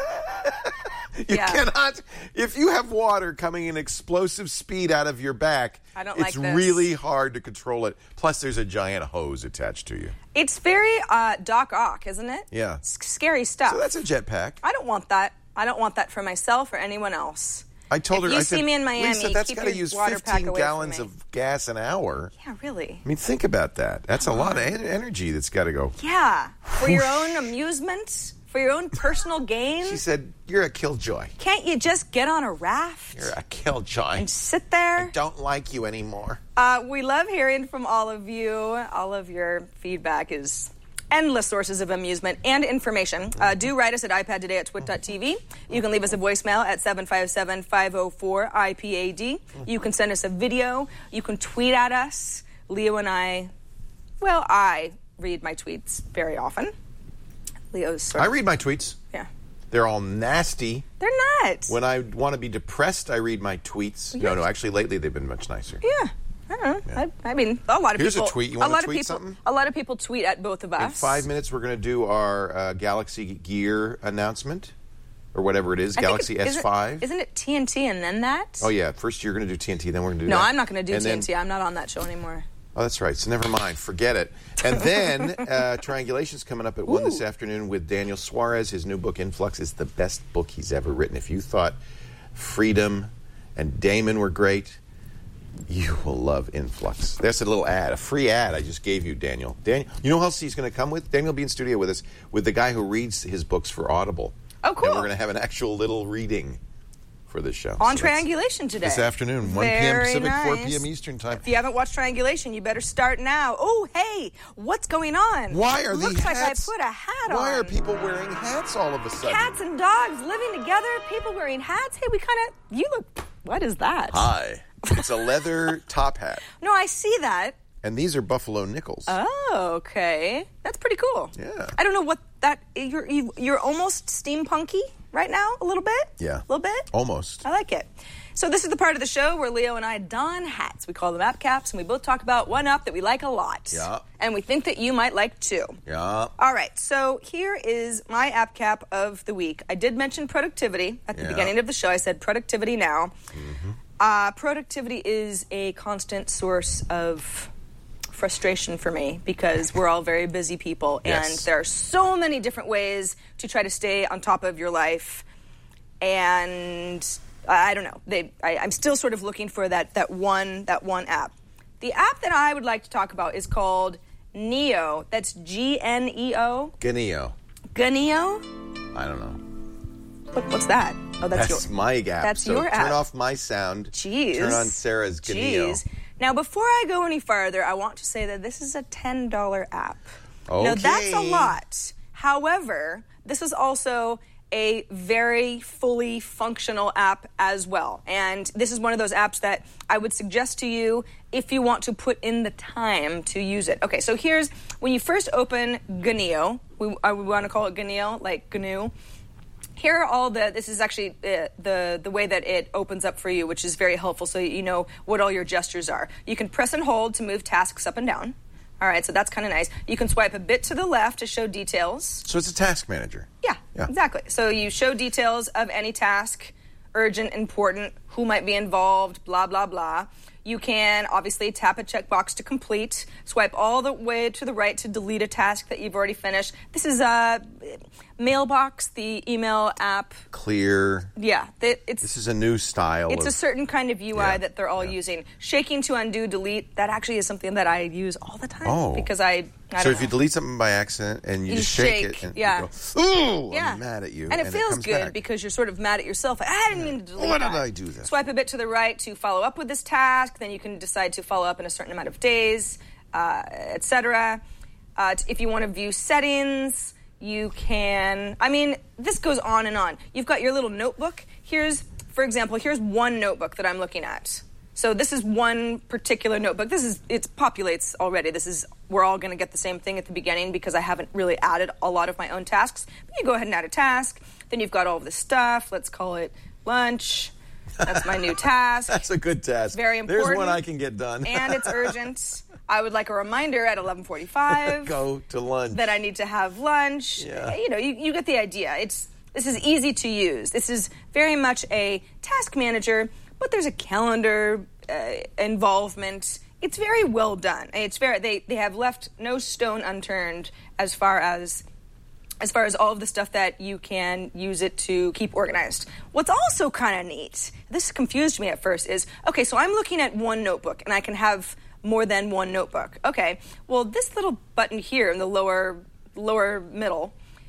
You Yeah. cannot, if you have water coming in explosive speed out of your back, I don't it's like this. really hard to control it. Plus, there's a giant hose attached to you. It's very uh, Doc Ock, isn't it? Yeah. S- scary stuff. So that's a jetpack. I don't want that. I don't want that for myself or anyone else. I told if her, you I see said, me in Miami, Lisa, that's keep got to your use water pack fifteen away from gallons me. of gas an hour. Yeah, really. I mean, think about that. That's a lot of en- energy that's got to go. Yeah. For your own amusement, For your own personal gain? She said, you're a killjoy. Can't you just get on a raft? You're a killjoy. And sit there? I don't like you anymore. Uh, we love hearing from all of you. All of your feedback is endless sources of amusement and information. Uh, do write us at iPad Today at twit dot t v. You can leave us a voicemail at seven five seven, five oh four, I P A D. You can send us a video. You can tweet at us. Leo and I, well, I read my tweets very often. Leo's sort I of, read my tweets. Yeah. They're all nasty. They're not. When I want to be depressed, I read my tweets. Yeah. No, no, actually, lately they've been much nicer. Yeah. I don't know. Yeah. I, I mean, a lot of Here's people. a tweet. You a want lot to tweet of people, something? A lot of people tweet at both of us. In five minutes, we're going to do our uh, Galaxy Gear announcement, or whatever it is, I think Galaxy it- S isn't- five. Isn't it T N T and then that? Oh, yeah. First, you're going to do T N T, then we're going to do No, that. I'm not going to do And T N T. then- I'm not on that show anymore. Oh, that's right. So never mind. Forget it. And then uh, Triangulation's coming up at one this Ooh. afternoon with Daniel Suarez. His new book, Influx, is the best book he's ever written. If you thought Freedom and Damon were great, you will love Influx. There's a little ad, a free ad I just gave you, Daniel. Daniel, you know who else he's going to come with? Daniel will be in studio with us with the guy who reads his books for Audible. Oh, cool. And we're going to have an actual little reading for this show. On So that's Triangulation today. This afternoon, one p.m. Very Pacific, four nice. p.m. Eastern Time. If you haven't watched Triangulation, you better start now. Oh, hey, what's going on? Why are Looks these like hats? I put a hat on. Why are people wearing hats all of a sudden? Cats and dogs living together, people wearing hats. Hey, we kind of, you look, what is that? Hi. It's a leather top hat. No, I see that. And these are Buffalo nickels. Oh, okay. That's pretty cool. Yeah. I don't know what that, you're, you, you're almost steampunky right now, a little bit? Yeah. A little bit? Almost. I like it. So this is the part of the show where Leo and I don hats. We call them app caps, and we both talk about one app that we like a lot. Yeah. And we think that you might like too. Yeah. All right, so here is my app cap of the week. I did mention productivity at the Yeah. beginning of the show. I said productivity now. Mm-hmm. Uh, productivity is a constant source of frustration for me because we're all very busy people, Yes. and there are so many different ways to try to stay on top of your life. And I don't know. They, I, I'm still sort of looking for that that one that one app. The app that I would like to talk about is called Neo. That's G N E O. Ganeo. Ganeo? I don't know. What, what's that? Oh, that's, That's your. my app. That's so your turn app. off my sound. Jeez. Turn on Sarah's Ganeo. Jeez. Now, before I go any farther, I want to say that this is a ten dollar app. Okay. Now, that's a lot. However, this is also a very fully functional app as well. And this is one of those apps that I would suggest to you if you want to put in the time to use it. Okay, so here's, when you first open Ganeo, we, uh, we want to call it Ganeo, like G N U. Here are all the, this is actually uh, the, the way that it opens up for you, which is very helpful so you know what all your gestures are. You can press and hold to move tasks up and down. All right, so that's kind of nice. You can swipe a bit to the left to show details. So it's a task manager. Yeah, Yeah. exactly. So you show details of any task, urgent, important, who might be involved, blah, blah, blah. You can obviously tap a checkbox to complete, swipe all the way to the right to delete a task that you've already finished. This is uh, Mailbox, the email app. Clear. Yeah, it, it's This is a new style. it's of, a certain kind of U I Yeah, that they're all yeah. using. Shaking to undo, delete, that actually is something that I use all the time. Oh. Because I, I so don't if you know. delete something by accident and you, You just shake, shake, it and yeah. you go, ooh, Yeah. I'm mad at you. And it feels comes good back. because you're sort of mad at yourself. Like, I didn't mean to delete Why that. did I do that? Swipe a bit to the right to follow up with this task. Then you can decide to follow up in a certain amount of days, uh, et cetera. Uh, t- if you want to view settings, you can... I mean, this goes on and on. You've got your little notebook. Here's, for example, here's one notebook that I'm looking at. So this is one particular notebook. This is, it populates already. This is, we're all going to get the same thing at the beginning because I haven't really added a lot of my own tasks. But you go ahead and add a task. Then you've got all of this stuff. Let's call it lunch. That's my new task. That's a good task. Very important. There's one I can get done. And it's urgent. I would like a reminder at eleven forty-five Go to lunch. that I need to have lunch. Yeah. You know, you, you get the idea. It's This is easy to use. This is very much a task manager, but there's a calendar uh, involvement. It's very well done. It's very they, they have left no stone unturned as far as as far as all of the stuff that you can use it to keep organized. What's also kind of neat, this confused me at first, is, okay, so I'm looking at one notebook, and I can have more than one notebook. Okay, well, this little button here in the lower lower middle,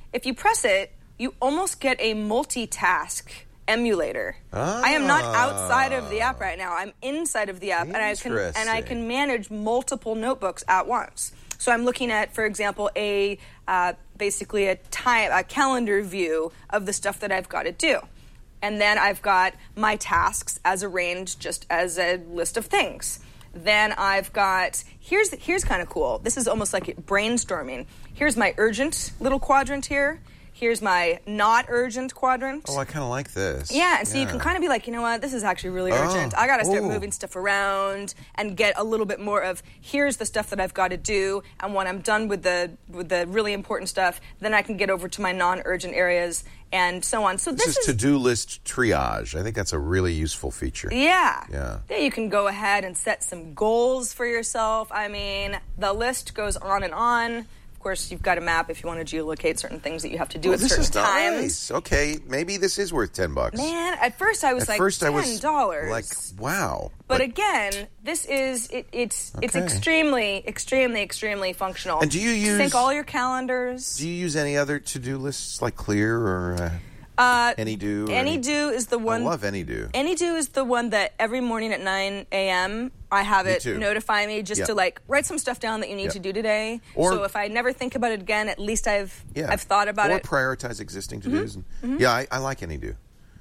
if you press it, you almost get a multitask emulator. Ah. I am not outside of the app right now. I'm inside of the app, and I can and I Interesting. can manage multiple notebooks at once. So I'm looking at, for example, a uh, basically a time a calendar view of the stuff that I've got to do, and then I've got my tasks as arranged just as a list of things. Then I've got here's here's kind of cool. This is almost like brainstorming. Here's my urgent little quadrant here. Here's my not urgent quadrant. Oh, I kind of like this. Yeah, and so you can kind of be like, you know what, this is actually really urgent. Oh, I got to start ooh. moving stuff around and get a little bit more of here's the stuff that I've got to do, and when I'm done with the with the really important stuff, then I can get over to my non-urgent areas and so on. So this, This is to-do list triage. I think that's a really useful feature. yeah. Yeah. There you can go ahead and set some goals for yourself. I mean, the list goes on and on. Of course, you've got a map if you want to geolocate certain things that you have to do Oh, at this certain is times. nice. Okay, maybe this is worth ten bucks. Man, at first I was At like first I was ten dollars. like, wow. But again, this is it, it's it's Okay. extremely, extremely, extremely functional. And do you use- sync all your calendars? Do you use any other to-do lists like Clear or uh, uh, AnyDo? or any- AnyDo is the one. I love AnyDo. AnyDo is the one that every morning at nine a.m. I have Me it too. notify me just Yeah. to like write some stuff down that you need Yeah. to do today. Or- so if I never think about it again, at least I've Yeah. I've thought about or it. prioritize existing to-dos. And, Yeah, I, I like AnyDo.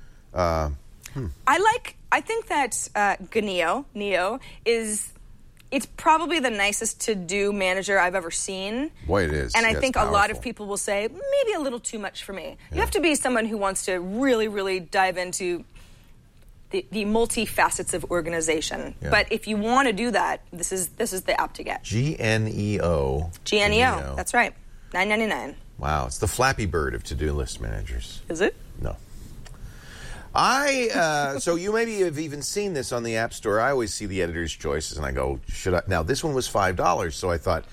Uh, I like. I think that uh, Gneo Neo is. It's probably the nicest to-do manager I've ever seen. Boy, it is. And I Yeah, it's think a lot of powerful. people will say, maybe a little too much for me. You have to be someone who wants to really, really dive into the, the multi-facets of organization. Yeah. But if you want to do that, this is this is the app to get. G N E O. G N E O. That's right. nine ninety-nine. Wow, it's the Flappy Bird of to-do list managers. Is it? No. I, uh, so you maybe have even seen this on the App Store. I always see the editor's choices and I go, should I? Now, this one was five dollars, so I thought,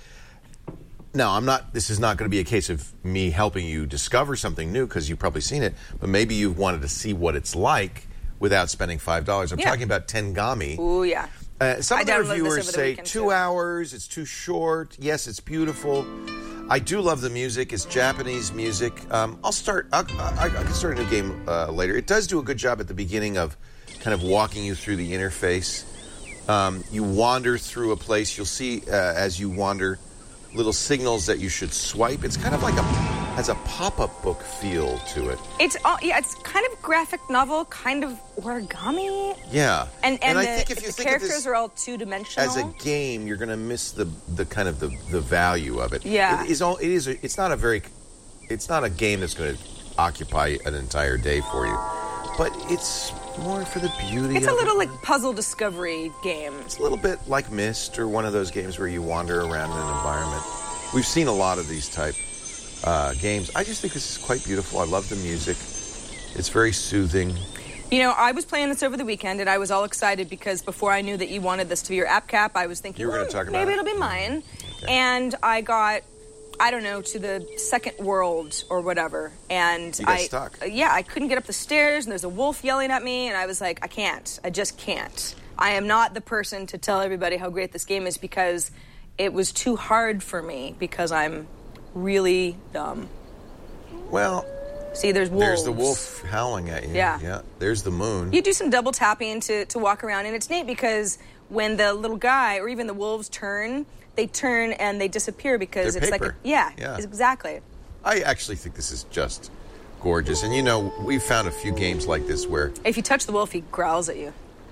no, I'm not, this is not going to be a case of me helping you discover something new because you've probably seen it, but maybe you wanted to see what it's like without spending five dollars. I'm Yeah. talking about Tengami. Ooh, yeah. Uh, some I of the downloaded this reviewers over the say weekend, two too. hours, it's too short. Yes, it's beautiful. I do love the music. It's Japanese music. Um, I'll start. I'll, I, I can start a new game uh, later. It does do a good job at the beginning of kind of walking you through the interface. Um, you wander through a place. You'll see uh, as you wander little signals that you should swipe. It's kind of like a has a pop-up book feel to it. It's all, yeah, it's kind of graphic novel, kind of origami. Yeah, And and, I the, think if you the think of characters this are all two-dimensional. as a game, you're going to miss the the kind of the, the value of it. Yeah. it is all. It is. A, it's not a very. It's not a game that's going to occupy an entire day for you, but it's more for the beauty. It's of a little it. like puzzle discovery game. It's a little bit like Myst or one of those games where you wander around in an environment. We've seen a lot of these type uh, games. I just think this is quite beautiful. I love the music. It's very soothing. You know, I was playing this over the weekend, and I was all excited because before I knew that you wanted this to be your app cap, I was thinking, You were gonna well, talk about maybe it? it'll be mine. Okay. And I got, I don't know, to the second world or whatever, and You got I, stuck. uh, yeah, I couldn't get up the stairs, and there's a wolf yelling at me, and I was like, I can't. I just can't. I am not the person to tell everybody how great this game is because it was too hard for me because I'm really dumb. Well, See, there's wolves. there's the wolf howling at you. Yeah. Yeah. There's the moon. You do some double tapping to, to walk around, and it's neat because when the little guy or even the wolves turn, they turn and they disappear because They're it's paper. like, a, yeah, Yeah. exactly. I actually think this is just gorgeous. And you know, we've found a few games like this where If you touch the wolf, he growls at you.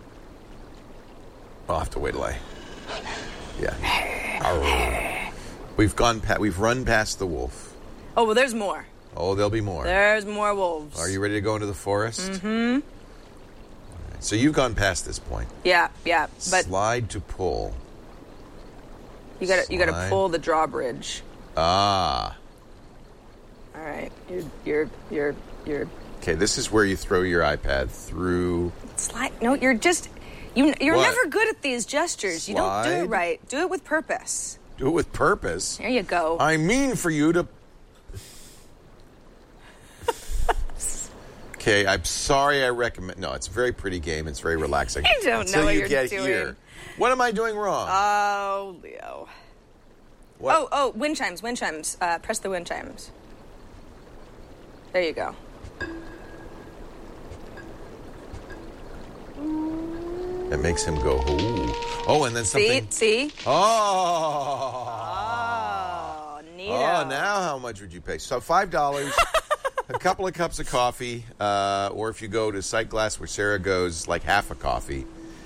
I'll have to wait till I. Yeah. Arr. We've gone past, we've run past the wolf. Oh, well, there's more. Oh, there'll be more. There's more wolves. Are you ready to go into the forest? Mm-hmm. So you've gone past this point. Yeah, yeah, but Slide to pull. you got to you got to slide. pull the drawbridge. Ah. All right, you're you're you're you're Okay, this is where you throw your iPad through. slide. No, you're just you. You're What? never good at these gestures. You don't do Slide? it right. Do it with purpose. Do it with purpose. There you go. I mean for you to. Okay, I'm sorry I recommend. No, it's a very pretty game. It's very relaxing. I don't Until know what you you're get doing. here. What am I doing wrong? Oh, Leo. What? Oh, oh, wind chimes, wind chimes. Uh, press the wind chimes. There you go. It makes him go, ooh. Oh, and then something. See? See? Oh. Oh, neato. Oh, now how much would you pay? So five dollars, a couple of cups of coffee, uh, or if you go to Sight Glass where Sarah goes, like half a coffee.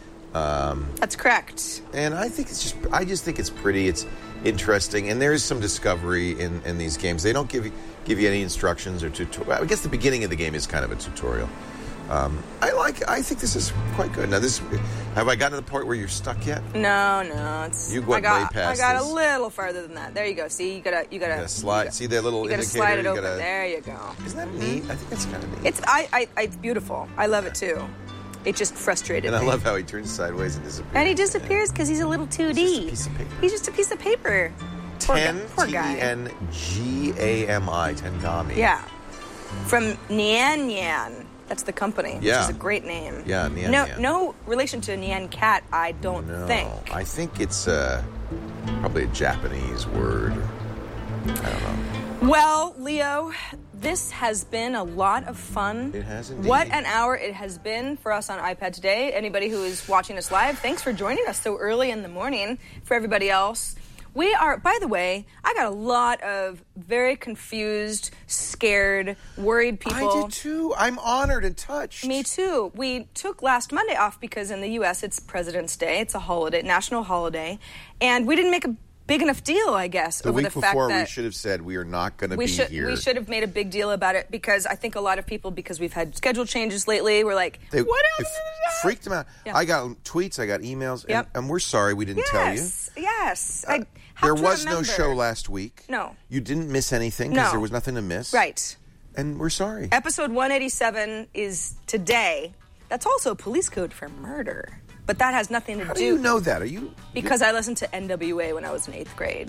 Um, That's correct. and I think it's just, I just think it's pretty. It's interesting, and there is some discovery in, in these games. They don't give you give you any instructions or tutorial. I guess the beginning of the game is kind of a tutorial. Um, I like. I think this is quite good. Now, this have I gotten to the part where you're stuck yet? No, no, it's. You went I got, way past I got this. a little farther than that. There you go. See, you gotta, you gotta, You gotta slide. You gotta, See that little you gotta indicator? slide it You open. gotta- There you go. Isn't that neat? I think that's kind of neat. It's, I, I, I, it's beautiful. I love it too. It just frustrated and I me. love how he turns sideways and disappears. And he disappears because he's a little two D. Just a piece of paper. He's just a piece of paper. Poor Ten guy- poor T E guy. N G A M I, Tengami. Yeah. From Nyan Nyan. That's the company. Yeah. Which is a great name. Yeah, Nyan no, Nyan. No relation to Nyan Cat, I don't No, think. I think it's uh, probably a Japanese word. I don't know. Well, Leo, this has been a lot of fun. It has indeed. What an hour it has been for us on iPad Today. Anybody who is watching us live, thanks for joining us so early in the morning. For everybody else, we are, by the way, I got a lot of very confused, scared, worried people. I did too. I'm honored and touched. Me too. We took last Monday off because in the U S it's President's Day. It's a holiday, national holiday. And we didn't make a big enough deal, I guess, The over week the fact before, that we should have said we are not going to we be should here. we should have made a big deal about it because I think a lot of people, because we've had schedule changes lately, we're like, They, what it else? f- freaked them out. Yeah. I got tweets, I got emails, and, Yep. and we're sorry we didn't tell you. Yes, yes. Uh, I have there to was no remember. show last week. No. You didn't miss anything because No. there was nothing to miss. Right. And we're sorry. Episode one eighty-seven is today. That's also police code for murder. But that has nothing to How do do you know that? Are you... because I listened to N W A when I was in eighth grade.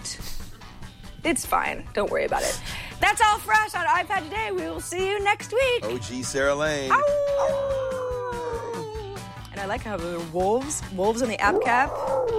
It's fine. Don't worry about it. That's all for us on iPad Today. We will see you next week. O G Sarah Lane. Ow! And I like how there are wolves, wolves in the app cap.